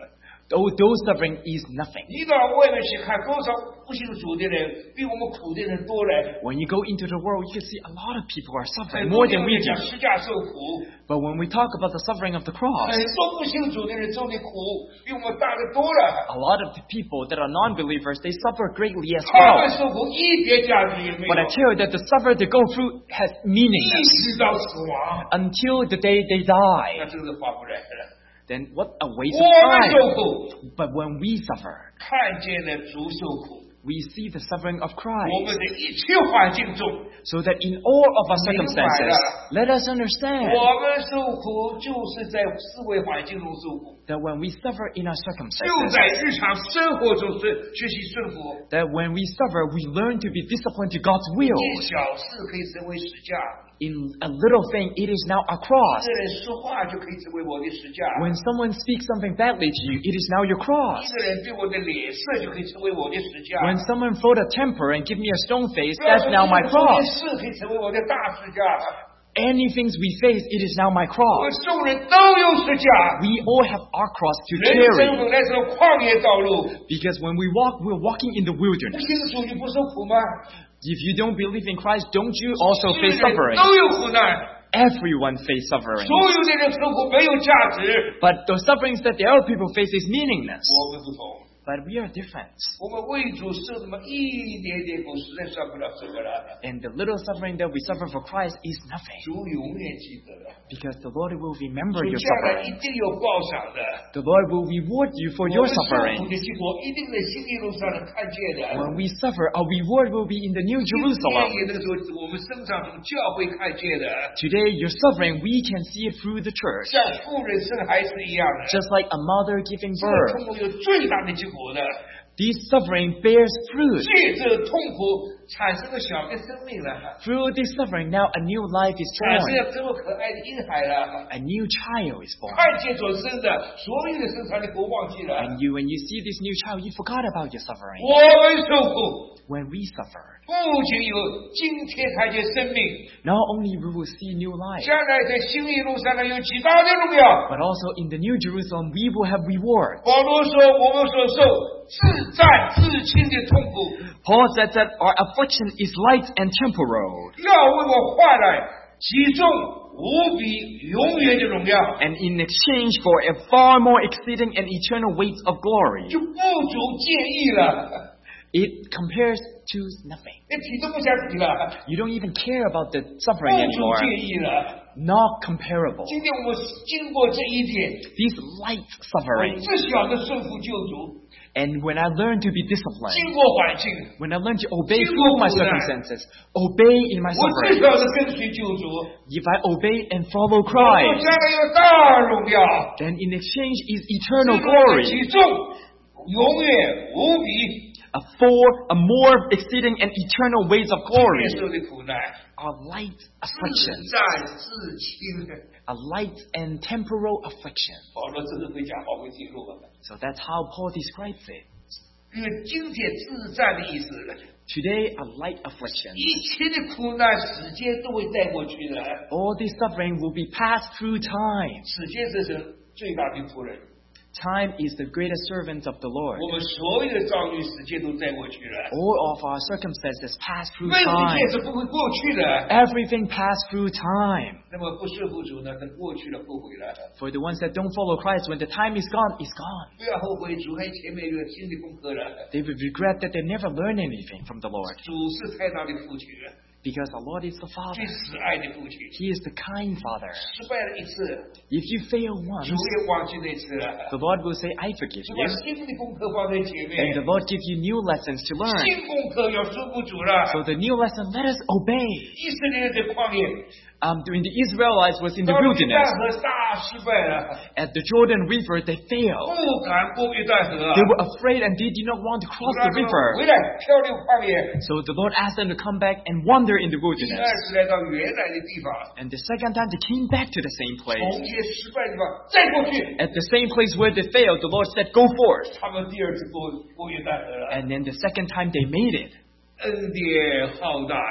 Though those suffering is nothing. 你到外面去看，多少不信主的人比我们苦的人多了。 When you go into the world, you can see a lot of people are 很 suffering 多 more 人 than we 讲 do. 十架受苦， But when we talk about the suffering of the cross, 很多不信主的人受的苦比我们大的多了。 a lot of the people that are non-believers, they suffer greatly as 他们 well. 受苦一点价值也没 But I 有， tell you that the suffer they go through has 一 meaningless 直到死亡， until the day they 那 die. 真是划不来了。 Then what a waste 我 of 们受 time. 苦， But when we suffer, 看见了主受苦， we see the suffering of 我 Christ. 们的一切环境中， So that in all of our circumstances, let us understand 我们受苦就是在思维环境中受苦， that when we suffer in our 就 circumstances, 在日常生活中是学习顺服。 that when we suffer, we learn to be disciplined to God's will. 一小事可以成为十架， In a little thing, it is now a cross. 一个人说话就可以成为我的十架， When someone speaks something badly to you, it is now your cross. 一个人对我的脸色就可以成为我的十架。 When someone throws a temper and give me a stone face, 不要 that's 说 now my 一个人 cross. 做的事可以成为我的大十架， Any things we face, it is now my 我们 cross. 众人都有十架。 We all have our cross to 人 carry. 生本来是旷野道路， Because when we walk, we're walking in the 不 wilderness. 信主你不受苦吗？ If you don't believe in Christ, don't you also 世 face 人 suffering? 都有苦难， Everyone face suffering. 所有的人受苦没有价值。 But the sufferings that the other people face is meaningless. 我们不同， But we are different. 我们为主受那么一点点苦，实在算不了什么了。 And the little suffering that we suffer for Christ is nothing. 主永远记得的， Because the Lord will remember 主 your 将来 suffering. 一定有报赏的。 The Lord will reward you for 我 your 们受苦 suffering. 的结果一定在新耶路撒冷看见的。 When we suffer, our reward will be in the New 今 Jerusalem. 天那个时候，我们生长从教会看见的， Today, your suffering, we can see it through the church. 像妇人生孩子一样的， Just like a mother giving 这个 birth. 痛苦有最大的结果的。 This suffering bears fruit. 借着痛苦产生了小的生命了， Through this suffering, now a new life is 产生 born. 了这么可爱的婴孩了。 A new child is born. 看见所生的，所有的生产的国忘记了。 And you, when you see this new child, you forgot about your suffering. 我们受苦， When we suffer, 不仅有今天看见生命， not only we will see new life, 将来在新耶路撒冷有极大的荣耀。 but also in the New Jerusalem, we will have reward. 保罗说，我们所受自战自亲的痛苦， Paul said that our affliction is light and temporal, 要为我换来极重无比永远的荣耀， and in exchange for a far more exceeding and eternal weight of glory. 就不足介意了， It compares to nothing. 连提都不想提了， You don't even care about the 不 suffering 足 anymore. 介意了。 Not comparable. 今天我们经过这一点， This light 我 suffering, 自小的顺服救主， and when I learn to be disciplined, 经过环境， when I learn to obey through my circumstances, obey in my 我自 suffering. 小的跟随救主， If I obey and follow 我 Christ, 将来有大荣耀， then in exchange is eternal 极 glory, 重永远无比。 a for a more exceeding and eternal weight of 接 glory, 受的苦难， are light 自 afflictions, 战自轻的。 a light and temporal affliction. 保罗这是会讲好会记录的， So that's how Paul describes it. 因为今天自战的意思， Today, a light affliction. 一切的苦难时间都会带过去的， All this suffering will be passed through time. 时间是神最大的仆人。 Time is the greatest servant of the Lord. 我们所有的遭遇，时间都带过去了， All of our circumstances pass through 没有一 time. 件是不会过去的。 Everything pass through time. 那么不顺服主呢？等过去了，后悔了。 For the ones that don't follow Christ, when the time is gone, it's gone. 不要后悔，主还前面有新的功课了。 They will regret that they never learned anything from the Lord. 主是太大的父亲， Because our Lord is the 最 Father. 慈爱的父亲。 He is the kind Father. 失败了一次， If you fail 主 once, 也忘记那次了。 the Lord will say, I forgive 主把 you. 新的功课放在前 And the 面， Lord gives you new lessons to learn. 新功课要顺服主了。 So the new lesson, let us obey. 以色列人在旷野， Um, when the Israelites was in the 到约旦 wilderness, 河大失败了， at the Jordan River, they failed. 不敢过约旦河。 They were afraid and they did not want to cross 他 the 说 river. 回来漂流旷野， So the Lord asked them to come back and wander in the 第 wilderness. 二次来到原来的地方， And the second time they came back to the same 从 place. 一些失败的地方再过去， At the same place where they failed, the Lord said, go forth. 他们第二次过过约旦河了。 And then the second time they made it. 恩典浩大呀！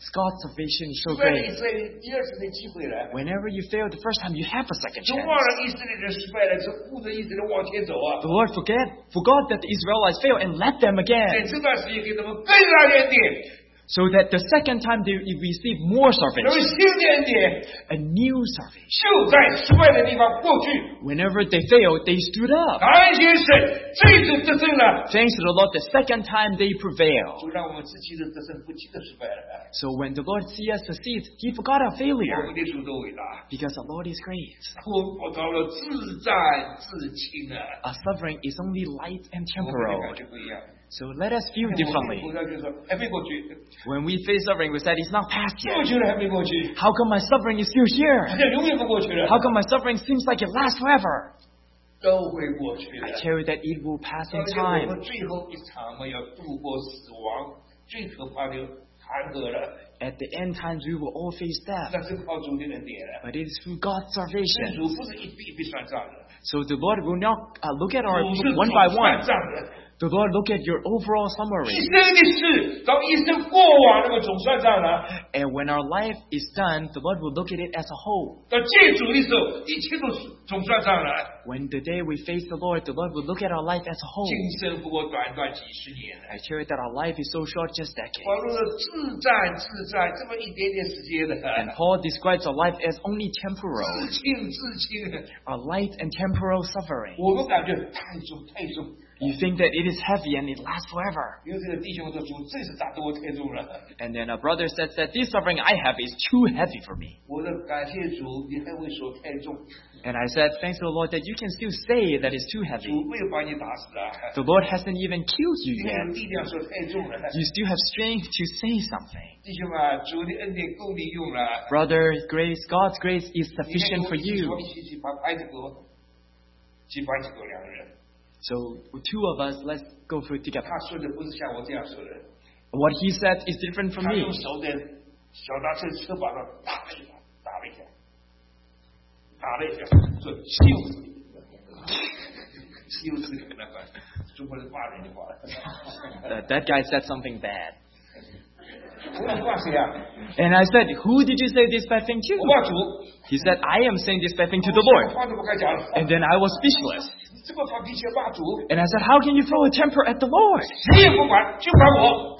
God's salvation is so 失败了以 great. 色列第二次的机会了。 Whenever you fail the first time, you have a second 就 chance. 忘了以色列人失败了，是护着以色列往前走啊。 The Lord forget, forgot that the Israelites failed and led them 在 again. 这段时间给他们更大的恩典， So that the second time they receive more 那么 salvation, 新的恩典 a new salvation. 就在失败的地方过去。 Whenever they failed, they stood up. 感谢神，这次得胜了， Thanks to the Lord, the second time they prevailed. 就让我们自己的得胜不记得失败了。 So when the Lord sees us succeed, He forgot our 我 failure 们的主都伟大， because the Lord is great. 我我到了自战自清啊。 Our suffering is only light and 我们的感 temporal. 觉不一样。 So let us view 我 differently. 就说还没过去， When we face suffering, we said it's not past 这么 yet. 久了还没过去， How come my suffering is still 好 here? 像永远不过去了。 How come my suffering seems like it lasts forever? 都会过去 I 的。 tell you that it will pass 而 in 且我 time. 们最后一场，我们要度过死亡最可怕的坎坷了， At the end times, we will all face death. 那是靠主的恩典了。 But it is through God's 神 salvation. 主不是一笔一笔算账的， So the Lord will not uh, look at our 主是 one by 总 one. 算账的。 The Lord look at your overall 一 summary. 生的事到一生过往那个总算账了， And when our life is done, the Lord will look at it as a whole. 到见主的时候，一切都是总算账了。 When the day we face the Lord, the Lord will look at our life as a whole. 今生不过短短几十年了。 I share that our life is so short, just 保 decades. 罗的自战自战，这么一点点时间的， And Paul describes our life as only 自 temporal, 轻自轻， our light and temporal suffering. 我们感觉太重太重。 You think that it is heavy and it lasts forever. 有这个弟兄说：“主，这是打得我太重了。 And then a brother says that this suffering I have is too heavy for me. ” 我的感谢主，你还会说太重， And I said, thanks to the Lord that you can still say that it's too 主 heavy. 没有把你打死啊， The Lord hasn't even killed you 你还有 yet. 力量说太重了。 You still have strength to say something. 弟兄啊，主的恩典够你用了。 Brother, grace, God's grace is 你看 sufficient for 我 you. 一起去把牌子给我，去把子给我两个人。 So two of us, let's go through together. 他说的不是像我这样说的， What he said is different from 他 me. 用手的小大车车把上打了一下，打了一下，打了一下，说羞死你，羞死你那个中国人骂人的话。 That, that guy said something bad. 我说骂谁啊？ And I said, who did you say this bad thing 我 to? 骂主。 He said, I am saying this bad thing to the Lord. 话都不该讲了。 And then I was speechless. 你这么发脾气骂主， And I said, how can you throw a temper at the Lord? 谁也不管，就管我。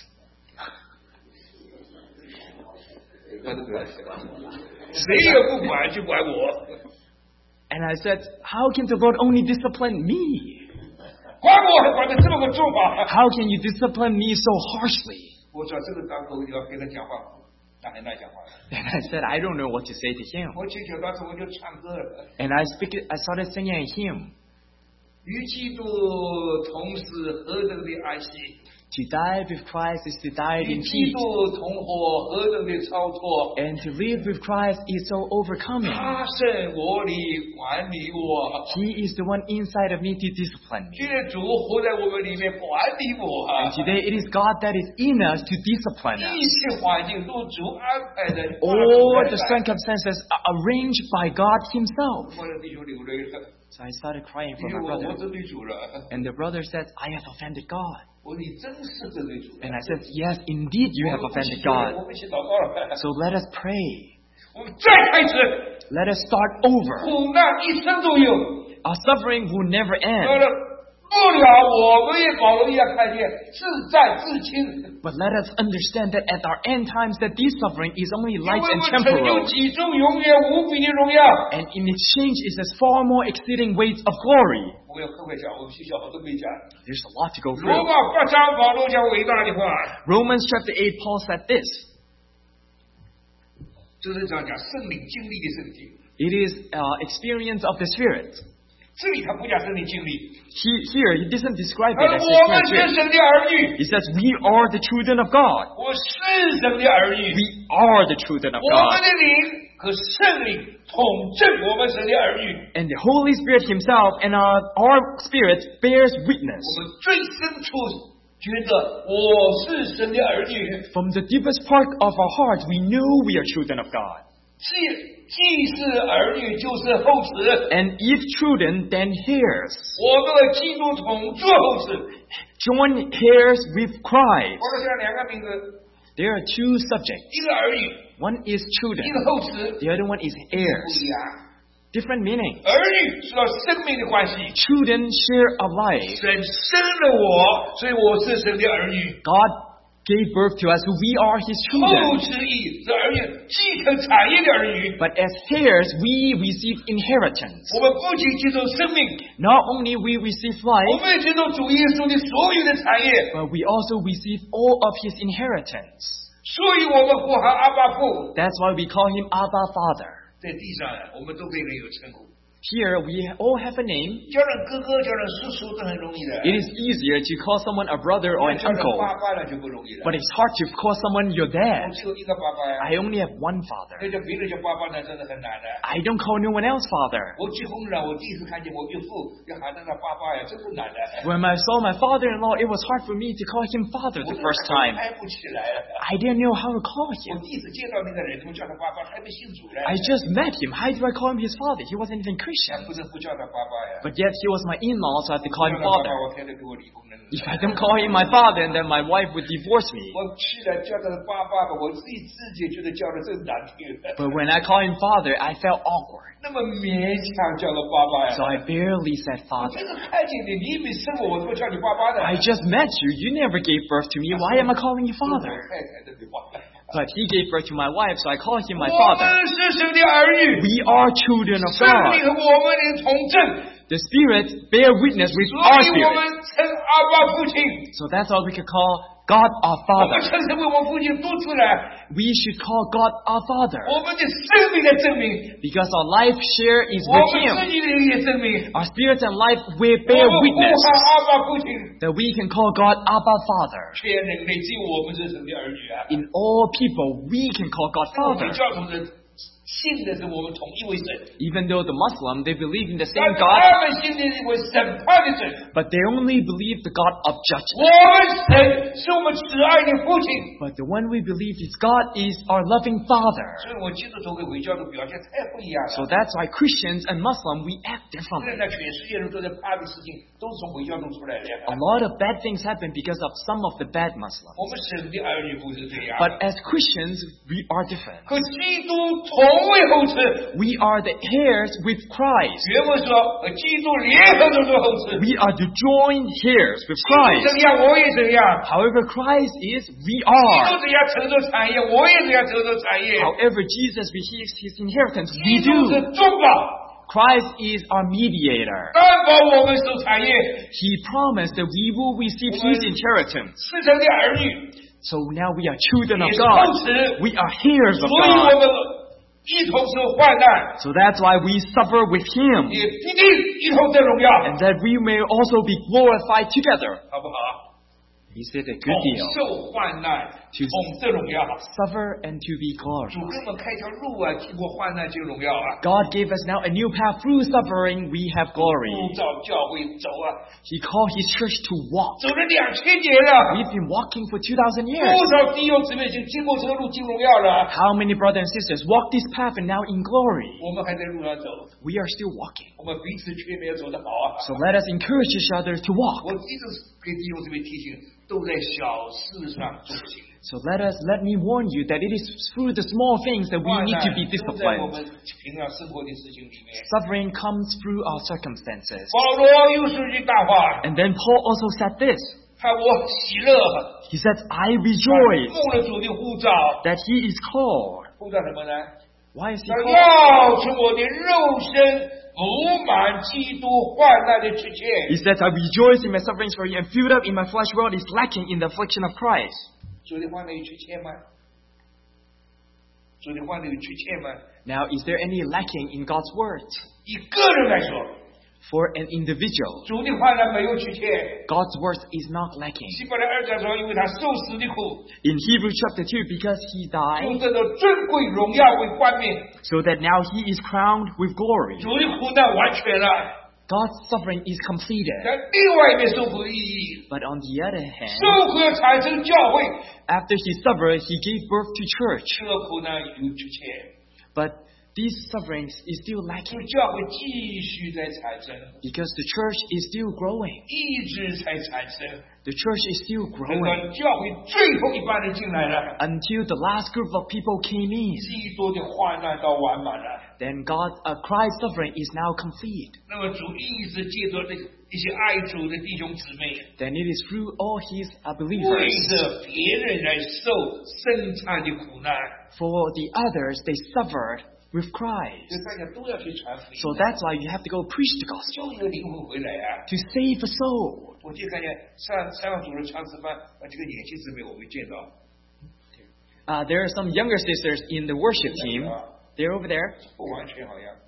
谁也不管，就管我。 And I said, how can the Lord only discipline me? 管我还管得这么个重啊！ How can you discipline me so harshly? 我说这个当口要跟他讲话，那很难讲话。 And I said, I don't know what to say to him. 我去小当时我就唱歌了， And I speak, I started singing a hymn. 与基督同死何等的安息， To die with Christ is to die 与 in 基 peace. 督同活何等的超脱。 And to live with Christ is so overcoming. 他胜我里，管理我。 He is the one inside of me to discipline 今 me. 天主活在我们里面，管理我。 And today it is God that is in us to discipline 一 us. 切环境都主安排的。 All the circumstances are arranged by God Himself. 我的弟兄流泪了， So I started crying 因 for 为 my 我我 brother. 针对主了。 And the brother said, I have offended God. 我说你真是针对主了。 And I said, yes, indeed you have 我们一起 offended God. 我们一起祷告了。 So let us pray. 我们再开始， Let us start over. 苦难一生都有。 Our suffering will never 到 end. 了不了，我们也保罗一样看见自战自清， But let us understand that at our end times that this suffering is only 因为 light 我 and 们成就 temporal. 己中永远无比的荣耀。 And in exchange is as far more exceeding weights of glory. 我要很快讲，我们学校好多没讲。 There's a lot to go 罗 through. 马八章保罗讲伟大的话， Romans chapter eight, Paul said this. 这是讲讲圣灵经历的圣经。 It is uh, experience of the Spirit. 这里他不讲圣灵经历， He, here, he doesn't describe 而 it as 我们 the 是 Spirit. 神的儿女， He says, we are the children of God. 我是神的儿女， We are the children of 我们 God. 的灵和圣灵统正我们神的儿女。 And the Holy Spirit Himself and our, our spirit bears witness. 我们最深处觉得我是神的儿女， From the deepest part of our hearts, we know we are children of God. 既既是儿女，就是后嗣。 And if children, then heirs. 我们和基督同作后嗣。 Join heirs with Christ. 我说像两个名字， There are two subjects. 一个儿女， One is 一 children. 个后嗣， The other one is 不 heirs. 一样。 Different meaning. 儿女是到生命的关系， Children share a life. 神生了我，所以我是神的儿女。 God gave birth to us, so we are His 后 children. 之意是儿女继承产业的儿女。 But as heirs, we receive inheritance. 我们不仅接受生命， Not only we receive 我 life, 们也接受主耶稣的所有的产业。 but we also receive all of His inheritance. 所以我们呼喊阿爸父。 That's why we call Him Abba Father. 在地上，我们都被人有称呼， Here we all have a name. 叫人哥哥，叫人叔叔都很容易的。 It is easier to call someone a brother or an 叫人 uncle, 爸爸了就不容易了。 but it's hard to call someone your 我 dad. 只有一个爸爸呀， I only have one 那 father. 叫别人叫爸爸呢，真的很难的。 I don't call no one else father. 我结婚了，我第一次看见我岳父，要喊他的爸爸呀，真是难的。 When I saw my father-in-law, it was hard for me to call him father 我 the 真的 first time. 嗨不起来了。 I didn't know how to call 我 him. 第一次见到那个人，怎么叫他爸爸，还没信主呢？ I just met him. How do I call him his father? He wasn't even Christian. 不是不叫他爸爸呀。 But yet he was my in-law, so I have to call 叫 him 他爸爸， father. 我太太跟我离婚了。 If I don't call him my father, then my wife would divorce me. 我去了叫他的爸爸吧，我自己自己觉得叫的真难听。 But when I call him father, I felt awkward. 那么勉强叫了爸爸呀。 So I barely said 我 father. 这个看见你，你没生我，我怎么叫你爸爸呢？ I just met you. You never gave birth to me. Why am I calling you 我 father? 太太的爸爸。 But he gave birth to my wife, so I call him my 我 father. 们是神的儿女， We are children of 圣 God. 灵和我们的同证， The Spirit bear witness with 所 our 以我 spirit. 们称阿爸父亲。 So that's why we could call God our 我们 Father. 称之为我父亲多出来， We should call God our Father 我们的生命的证明， because our life share is 我 with 们 Him. 自己的也证明， Our spirit and life will 我 bear 们呼 witness 喊阿爸父亲， that we can call God Abba Father. 全人类只有我们是神的儿女啊。 In all people, we can call God 我们 Father. 教徒人信的是我们同一位神， Even though the Muslim, they believe in the 但 same 是 God, 他们信的是一位审判的神。 but they only believe the God of 我 judgment. 们神是我们慈爱的父亲， But the one we believe is God is our loving Father. 所以我基督徒跟伪教徒表现太不一样 So 了。 that's why Christians and Muslim, we act 现 differently. 在全世界人都在怕的事情，都是从伪教徒出来的。 A lot of bad things happen because of some of the bad Muslims. 我们神的儿女不是这样， But as Christians, we are different. 和基督同为后嗣。 We are the heirs with Christ. 原文说和基督联合着做后嗣。 We are the joint heirs with 基督 Christ. 怎样，我也怎样； However Christ is, we 基督 are. 怎样承受产业，我也怎样承受产业。 However Jesus receives his inheritance, 基 we 督 do. 是中保， Christ is our mediator. 担保我们受产业， He promised that we will receive his inheritance. 是神的儿女， So now we are children 也 of 是后 God. 嗣。 We are heirs 所 of 以我 God. 们一同受患难， So that's why we suffer with him. 也必定一同得荣耀， And that we may also be glorified together. 好不好？ He said a 同 good deal. 受患难， To 同得荣耀。 suffer and to be 主 glorified. 给我们开条路啊，经过患难就荣耀啊。 God gave us now a new path. Through suffering, we have 铸 glory. 造教会走啊， He called his church to walk. 走了两千年了， We've been walking for two thousand 多 years. 少弟兄姊妹已经经过这个路进荣耀了， How many brothers and sisters walk this path and now in glory? 我们还在路上走， We are still walking. 我们彼此劝勉走得好啊。 So let us encourage each other to walk. 我一直给弟兄姊妹提醒，都在小事上忠心。 So let us, let me warn you that it is through the small things that we 患 need 难 to be 都在我 disciplined. 们平常生活的事情里面。 Suffering comes through our circumstances. 保罗又说句大话， And then Paul also said this. 他我喜乐， He said, I rejoice 奉了主的呼召， that he is called. 呼召什么呢？ Why is he 他 called? 要从我的肉身补满基督患难的缺 He 欠。 says, I rejoice in my sufferings for you and filled up in my flesh what is lacking in the affliction of Christ. 主的患难有缺欠吗？主的患难有缺欠吗？ Now, is there any lacking in God's word? 以个人来说， For an individual, 主的患难没有缺欠。 God's word is not lacking. 希伯来二章说，因为他受死的苦， In Hebrews chapter two, because he 就 died, 得到尊贵荣耀为冠冕。 so that now he is crowned with glory. 主的苦难完全了， God's suffering is completed. 但另外一面受苦的意义， But on the other hand, 受苦要产生教会， after he suffered, he gave birth to church. 这个苦难有缺欠， But these sufferings is still 就 lacking 教会继续在产生， because the church is still growing. 一直在产生。 The church is still 等 growing 到教会最后一班人进来了， until the last group of people came in. 基督的患难到完满了。 Then God, uh, Christ's suffering is now complete. 那么主一直借着这一些爱主的弟兄姊妹， Then it is through all His uh, 为 believers. 着别人来受生产的苦难， For the others, they suffered with Christ. 所以大家都要去传福音， So that's why you have to go preach the gospel 救一个灵魂回来啊！ to save a soul. 我就看见上上主的长诗班，啊，这个年轻姊妹我没见到， Uh, there are some younger sisters in the worship team. They're over there. 不完全好像。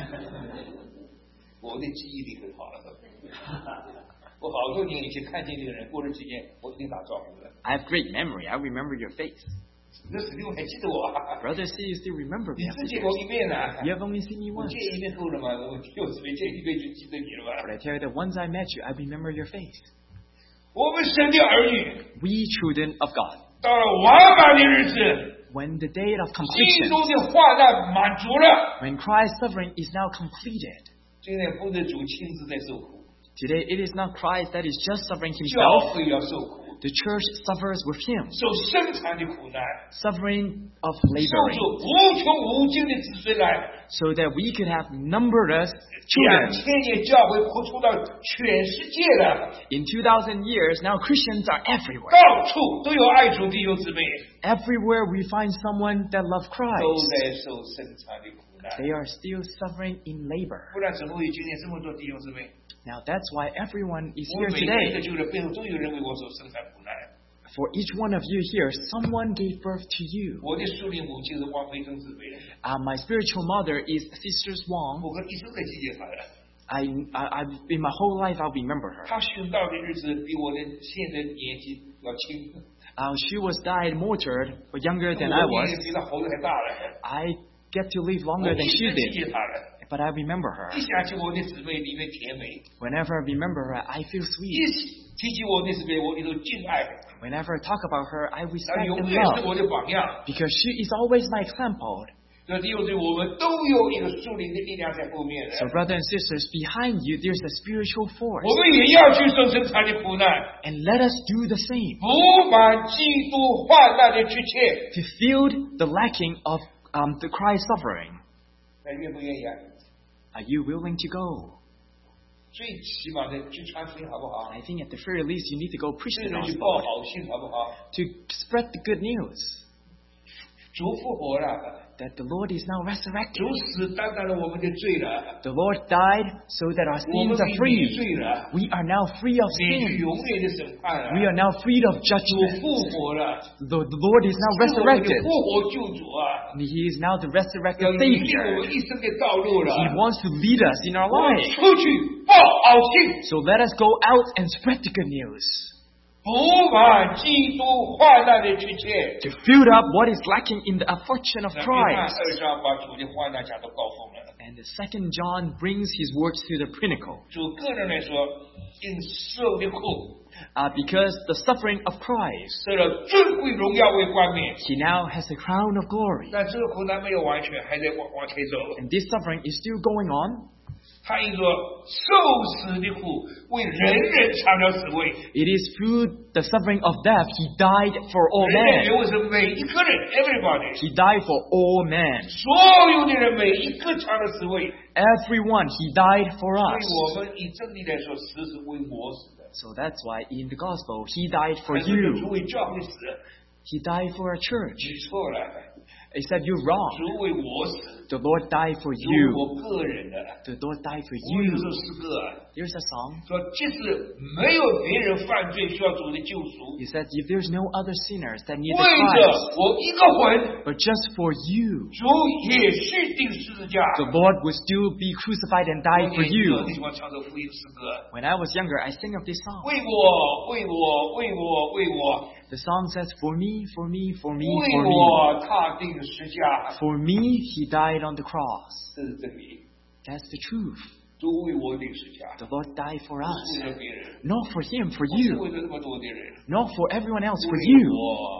我的记忆力很好了，我好多年以前看见这个人，过了几年我一定打招呼了。 I have great memory. I remember your face. 那史蒂夫还记得我啊？ Brother C, you still remember 你 me. 只见过一面呢、啊， You have only seen me 我 once. 见一面够了吗？我就只没见一面就记得你了 But 吧？ I tell you that once I met you, I remember your face. 我们神的儿女， We children of God. 到了完满的日子， When the day of 基 completion, 督的患难满足了， when Christ's suffering is now completed. 今天不是主亲自在受苦， Today, it is not Christ that is just suffering 教 himself. 会要受苦， The church suffers with him, 受生产的苦难， suffering of 受 laboring, 着无穷无尽的子孙来。 so that we could have numberless 两 children. 千年教会扩出到全世界了， In two thousand years, now Christians are everywhere. 到处都有爱主弟兄姊妹， Everywhere we find someone that loves 都 Christ, 在受生产的苦难。 they are still suffering in labor. 不然怎么会今天这么多弟兄姊妹？ Now that's why everyone is 我 here 每个人的 today. 救人背后都有人为我所生产苦难。 For each one of you here, someone gave birth to you. 我的属灵母亲是汪培珍姊妹， Uh, my spiritual mother is Sisters Wang. 我可一生在记念她的。 I, I, I've, in my whole life, I'll remember her. 她殉道的日子比我的现在年纪要轻， Uh, she was died martyred, but younger than I 我 was. 年纪比她活得还大了。 I get to live 我 longer 一 than 生 she 记 did, 念她了。 but I remember her. 一想起我的姊妹里面甜美， Whenever I remember her, I feel 一 sweet. 提起我的姊妹，我里头敬爱。 Whenever I talk about her, I 她 respect 永 and 远是 love 我的榜样。 because she is always my example. 这弟兄姊妹，我们都有一个属灵的力量在后面的。 So, brothers and sisters, behind you, there's a spiritual 我 force. 们也要去受生产的苦难， And let us do the same 补满基督患难的缺欠。 to fill the lacking of um, the Christ's suffering. 那愿不愿意啊？ Are you willing to go? 最起码的去传福音好不好？ I think at the very least, you need to go preach 对 the 人去 gospel 报好信好不好？ to spread the good news 主复活了， that the Lord is now 主 resurrected. 死担当了我们的罪了， The Lord died so that our 我们 sins 被 are 免 free. 罪了， We are now free of 免去 sin. 永远的审判了。 We are now freed of 主 judgment. 复活了， The, the Lord is now 是我们的 resurrected. 复活救主啊！ And He is now the 要 resurrected 引领我 Savior. 们一生的道路了。 He wants to lead us in our 我们 life. 出去报好信， So let us go out and spread the good news 补满基督患难的缺欠。 to fill up what is lacking in the affliction of 那约翰 Christ. 二章把主的患难讲到高峰了。 And the second John brings his words to the pinnacle. 主个人来说，因受的苦， Uh, because the suffering of Christ, 受了尊贵荣耀为冠冕。 he now has a crown of glory. 但这个苦难没有完全，还在往往前走。 And this suffering is still going on. 他因着受死的苦，为人人尝了死味。 It is through the suffering of death he died for all 人类 men. 原文是每一个人 ，everybody， He died for all men. 所有的人每一个尝了死味。 Everyone, he died for 所以 us. 我们以真理来说，死是为我死的， So that's why in the gospel, he died for 还是主 you. 为教会死。 He died for a church. 你错了， Except you're wrong. 主为我死， The Lord died for 主为 you. 我个人的。 The Lord died for 我有 you. 首诗歌啊， There's a song. 说即使没有别人犯罪需要主的救赎， He said, if there's no other sinners that need 为 the 着 Christ, 我一个魂， but just for you, 主也续定十字架。 the Lord would still be crucified and 我 die for 年轻的 you. 地方唱的福音诗歌， When I was younger, I sang of this song. 为我，为我，为我，为我， The song says, for me, for me, for me, 为 for me. 我踏定十字架， For me, he died on the cross. 这是真理。 That's the truth. 主为我定十字架， The Lord died for 不 us. 是为了别人， Not for him, for 不是 you. 为了那么多的人， Not for everyone else, for 为 you. 我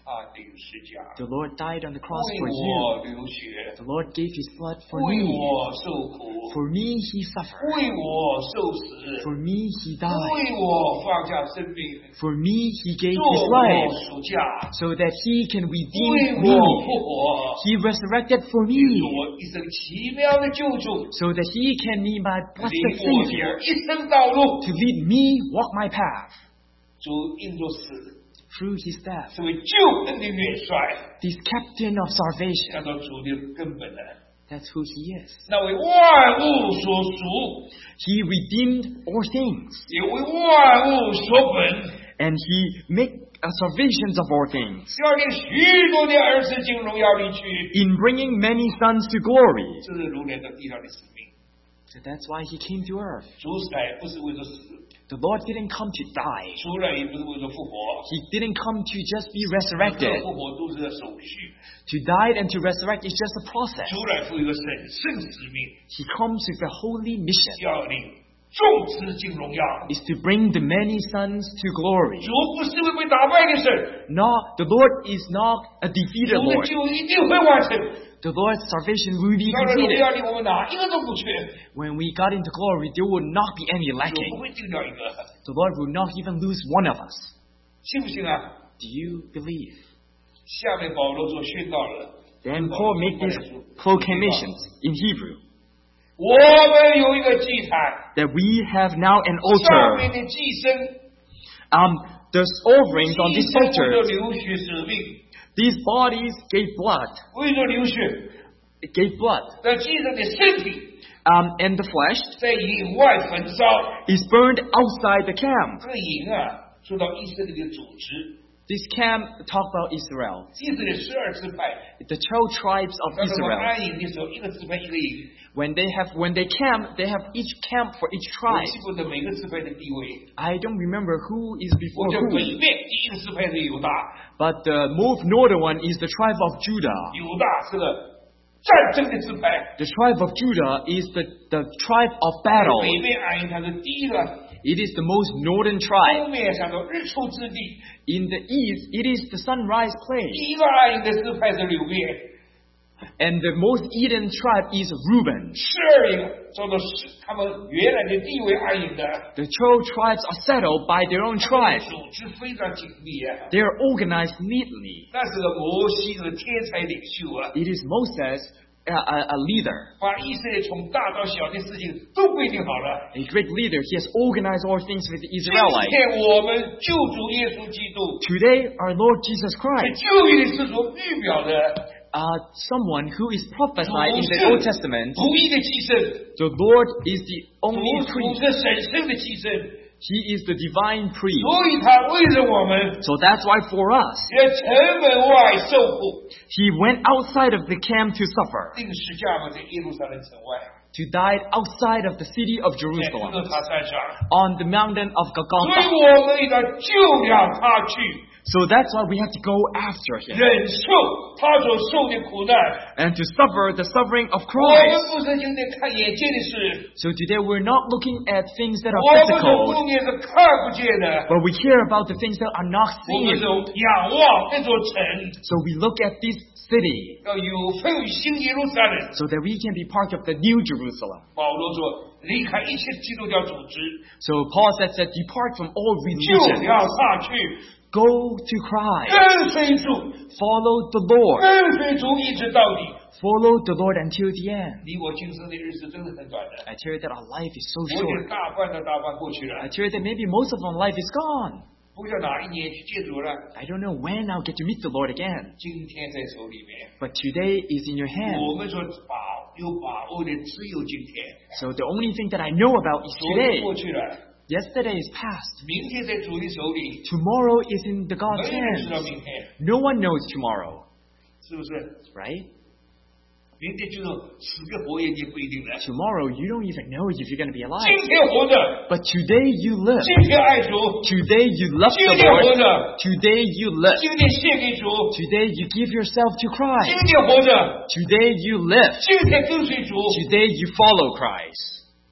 他定十架， The Lord died on the cross 为 for 我 you. 流血， The Lord gave His blood for 为 me. 我受苦， For me He suffered. 为我受死， For me He died. 为我放下生命， For me He gave 做 His 我 life 赎价， so that He can 为 redeem 我 me. 复活， He resurrected for 给 me 我一生奇妙的救主， so that He can be my 领 blessed 我 Savior 一生道路。 to lead me walk my path 主因着死， through His death. 成为救恩的元帅， This captain of 看 salvation, 到主的根本了。 that's who He is. 那为万物所属， He redeemed all things 也为万物所本， and He make uh, salvations of all things 要令许多的儿子进荣耀里去。 in bringing many sons to glory. 这是如来在地上的使命。 So that's why He came to earth. 主来不是为了死， The Lord didn't come to die. 出来也不是为了复活， He didn't come to just be 这 resurrected. 复活都是个手续。 To die and to resurrect is just a process. 出来负一个神圣使命， He comes with a holy mission, 要令众子进荣耀。 is to bring the many sons to glory. 主不是会被打败的神， No, the Lord is not a defeated 主的 Lord. 救恩一定会完成。 The Lord's salvation will be 到了荣 completed. 耀里，我们哪一个都不缺， When we got into glory, there will not be any 主不 lacking. 会丢掉一个。 The Lord will not even lose one of us. 信不信啊？ Do you believe? 下面保罗做宣告了。 Then Paul made these proclamations in Hebrew 我们有一个祭坛， that we have now an 上 altar. 面的祭牲， Um, there's offerings on 祭 this 牲为 altar. 了流血舍命， These bodies gave blood. 为了流血， It gave blood. 但祭牲的身体 Um, and the flesh 在营外焚烧。 is burned outside the camp. 这个营啊，说到以色列的组织， This camp talk about Israel, 以色列十二支派， the twelve tribes of 当他们 Israel. 安营的时候，一个支派一个营， When they have when they camp, they have each camp for each 我 tribe. 记不得每个支派的地位。 I don't remember who is 我 before 叫 who, 北面第一个支派是犹大， but the most northern one is the tribe of Judah. 犹大是个战争的支派， The tribe of Judah is the, the tribe of battle. 北面安营它是第一个， It is the most northern tribe. 东面想到日出之地， In the east, it is the sunrise place. 第一个安营的支派是流面， And the most Eden tribe is Reuben. 十二营照着是他们原来的地位安营的， The twelve tribes are settled by their own tribe. 组织非常紧密啊。 They are organized neatly. 那是个摩西是个天才领袖啊， It is Moses, a, a, a leader, 把以色列从大到小的事情都规定好了。 a great leader. He has organized all things with the 今 Israelites. 天我们救主耶稣基督 Today, our Lord Jesus 是 Christ, 旧约的是所预表的 uh, someone who is 主 prophesied in the 是 Old Testament, 独一的寄生， the Lord is the 主 only 主 priest. 是神圣的寄生， He is the divine priest. 所以他为了我们， So that's why for us, 在城门外受苦， He went outside of the camp to suffer, 定十架嘛，在耶路撒冷城外， to die outside of the city of 在基 Jerusalem, 督塔山上， on the mountain of 所以 Golgotha. 我们应该救了他去， So that's why we have to go after Him 忍受他所受的苦难。 and to suffer the suffering of 我们 Christ. 不是今天看眼见的事， So today we're not looking at things that 我 are 们所 physical, 顾念是看不见的。 but we hear about the things that are not 我们 seen. 就仰望那座城， So we look at this city 要有份于新耶路撒冷。 so that we can be part of the new Jerusalem. 保罗说：“离开一切基督教组织， So Paul said that depart from all 就 religions, 要下去， go to Christ, 跟随主， follow the Lord, 跟随主一直到底。 follow the Lord until the end. 离我今生的日子真的很短的， I tell you that our life is so 我已经 short. 大半的大半过去 I 了， tell you that maybe most of our life is gone. 不知道哪一年去见主了。 I don't know when I'll get to meet the Lord again. 今天在手里面， But today is in your hand. 我们所把有把握的只有今天， So the only thing that I know about is 昨天 today. 过去了， Yesterday is past. 明天在主的手里， Tomorrow is in the 没 God's 人知道 hands. 明天， No one knows tomorrow, 是不是？ right? 明天就是死个活也你不一定了。 Tomorrow you don't even know if you're going to be 今 alive. 天活着， But today you live. 今天爱主， Today you love 今 the 天活 Lord. 着， Today you live. 今天献给主， Today you give yourself to 今 Christ. 天活着， Today you live. 今天跟随主， Today you follow Christ.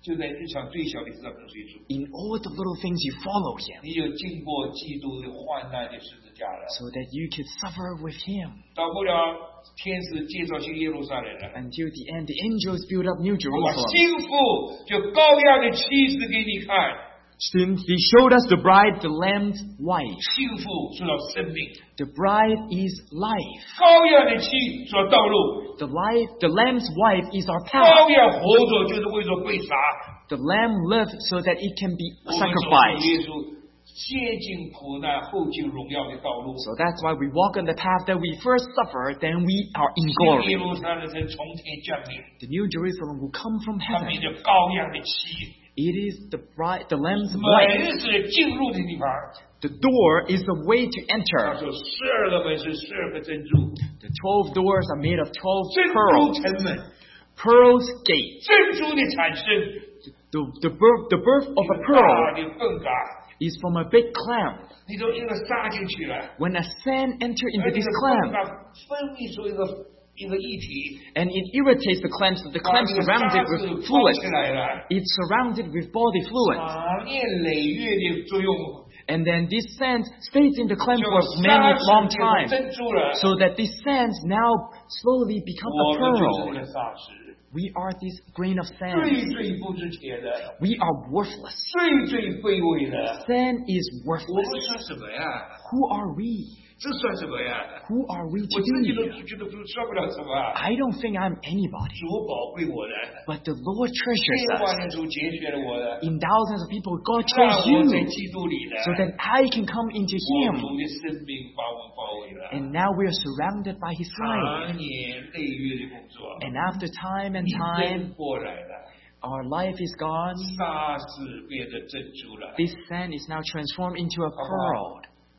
就在日常最小的事上跟随主。 In all the little things you follow Him, 你有经过基督的患难的十字架了， so that you could suffer with Him. 到不了天使介绍去耶路撒冷了。 Until the end, the angels build up New 我把 Jerusalem. 心腹就羔羊的妻子给你看， Since He showed us the bride, the Lamb's wife. 心腹说到生命， The bride is life. 羔羊的妻说到道路， The life, the Lamb's wife is our 羔 path. 羊活着就是为着被杀。 The Lamb lived so that it can be 我们走 sacrificed. 耶稣先进苦难后进荣耀的道路。 So that's why we walk on the path that we first suffer, then we are in 耶 glory. 路撒冷城从天降临， The New Jerusalem will come from 他们 heaven. 的羔羊的妻， It is the bride, the Lamb's 门 wife. 是进入的地方。 The door is the way to 他 enter. 说十二个门是十二个珍珠， The twelve doors are made of twelve 珍珠 pearls. 城门， Pearl's gate. 珍珠的产生， The, the, birth, the birth of a 大 pearl 的粪嘎， is from a big clam. 你都一个撒进去了， When a sand enters 而 into 这 this 个粪 clam, 嘎分泌出一个一个液体， and it irritates the clam, so the 把 clam 这个沙 surrounded 子 with 包 fluid. 起来了， It's surrounded with body fluid. 长年累月的作用， And then this sand stays in the clam 就 for 沙 many 子 long 变成 time. 珍珠了。 So that these sands now slowly become 我 a 们就是这 pearl. 个沙石， We are this grain of 最 sand. 最不值钱的， We are worthless. 最最卑微的。 Sand is 我们 worthless. 算什么呀？ Who are we? 这算什么呀？ Who are we 我 to 自己都 do? 觉得不算不了什么。 I don't think I'm anybody. 主宝贝我的， But the Lord 千 treasures 万 us. 人主拣选了我的， In thousands of people, God 让 chose 我在 you 基督里的， so that I can come into 我 Him. 主的生命把我们包围了。 And now we are surrounded by His light. 长年累月的工作， And after time and 一 time, 生过来了， our life is gone. 沙是变成珍珠了， This sand is now transformed into a pearl.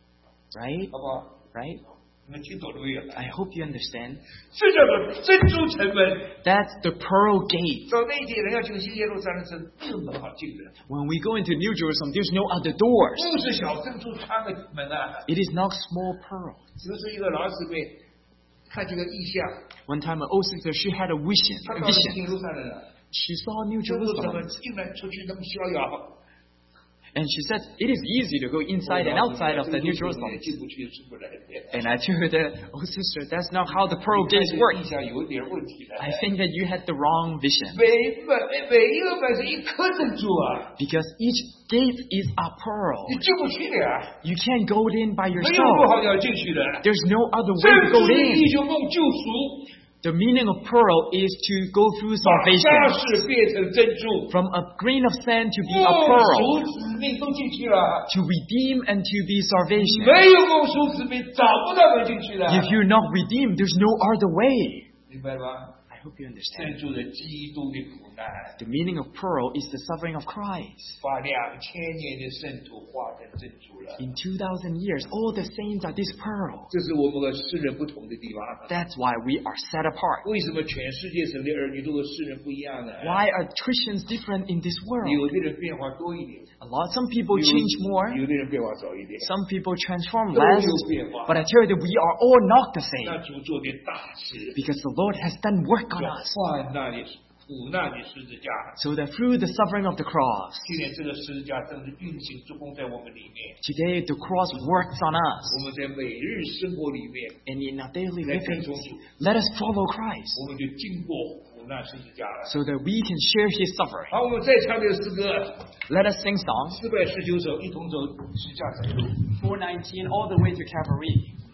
Right? 好不好？ Right? 你们听懂了没有？ I hope you understand. 这叫做珍珠城门。 That's the pearl gate. 到那一天人要进耶路撒冷城，这么好进的， When we go into New Jerusalem, there's no other doors. 不是小珍珠穿的门啊。 It is not small pearl. 就是一个老师妹看见个异象， One time, an old sister, she had a vision. 她 A 到 vision. 耶路撒冷了， She saw New 耶路撒 Jerusalem. 冷进来出去那么逍遥。 And she said, it is easy to go inside and outside of the New Jerusalem. 进不去出不来的。 And I told her, oh sister, that's not how the pearl gates work. 异象有点问题的。 I think that you had the wrong vision. 每门每一个门是一颗珍珠啊， Because each gate is a 你 pearl. 进不去的呀， You can't go in by 没有不 yourself. 好要进去的。 There's no other way 珍 to 珠 go 的意 in. 义就梦救赎， The meaning of pearl is to go through 把沙 salvation. 石变成珍珠， From a grain of sand to be a 梦 pearl. 赎子民都进去了。 To redeem and to be salvation. 没有梦赎子民找不到门进去的， If you're not redeemed, there's no other way. 明白吗？ I hope you understand. 珍珠的基督的苦难， The meaning of pearl is the suffering of Christ. 把两千年的圣徒化成珍珠了。 In two thousand years, all the saints are this pearl. 这是我们和世人不同的地方。 That's why we are set apart. 为什么全世界神的儿女都和世人不一样呢？ Why are Christians different in this world? 有的人变化多一点， A lot, some people change more, 有的人变化少一点， some people transform 都 less. 有变化。 But I tell you that we are all not the 那 same 主做的大事， because the Lord has done work on 要 us. 患难的苦难的十字架。 So that through the suffering of the cross, 今年这个十字架正是运行做工在我们里面， today the cross works on us. 我们在每日生活里面， And in our daily 来跟 living, 从主， let us follow Christ 我们就经过苦难十字架了。 so that we can share His suffering. 好，我们再唱这个诗歌， Let us sing song. 四百十九首，一同走十架窄路。 four nineteen all the way to Calvary.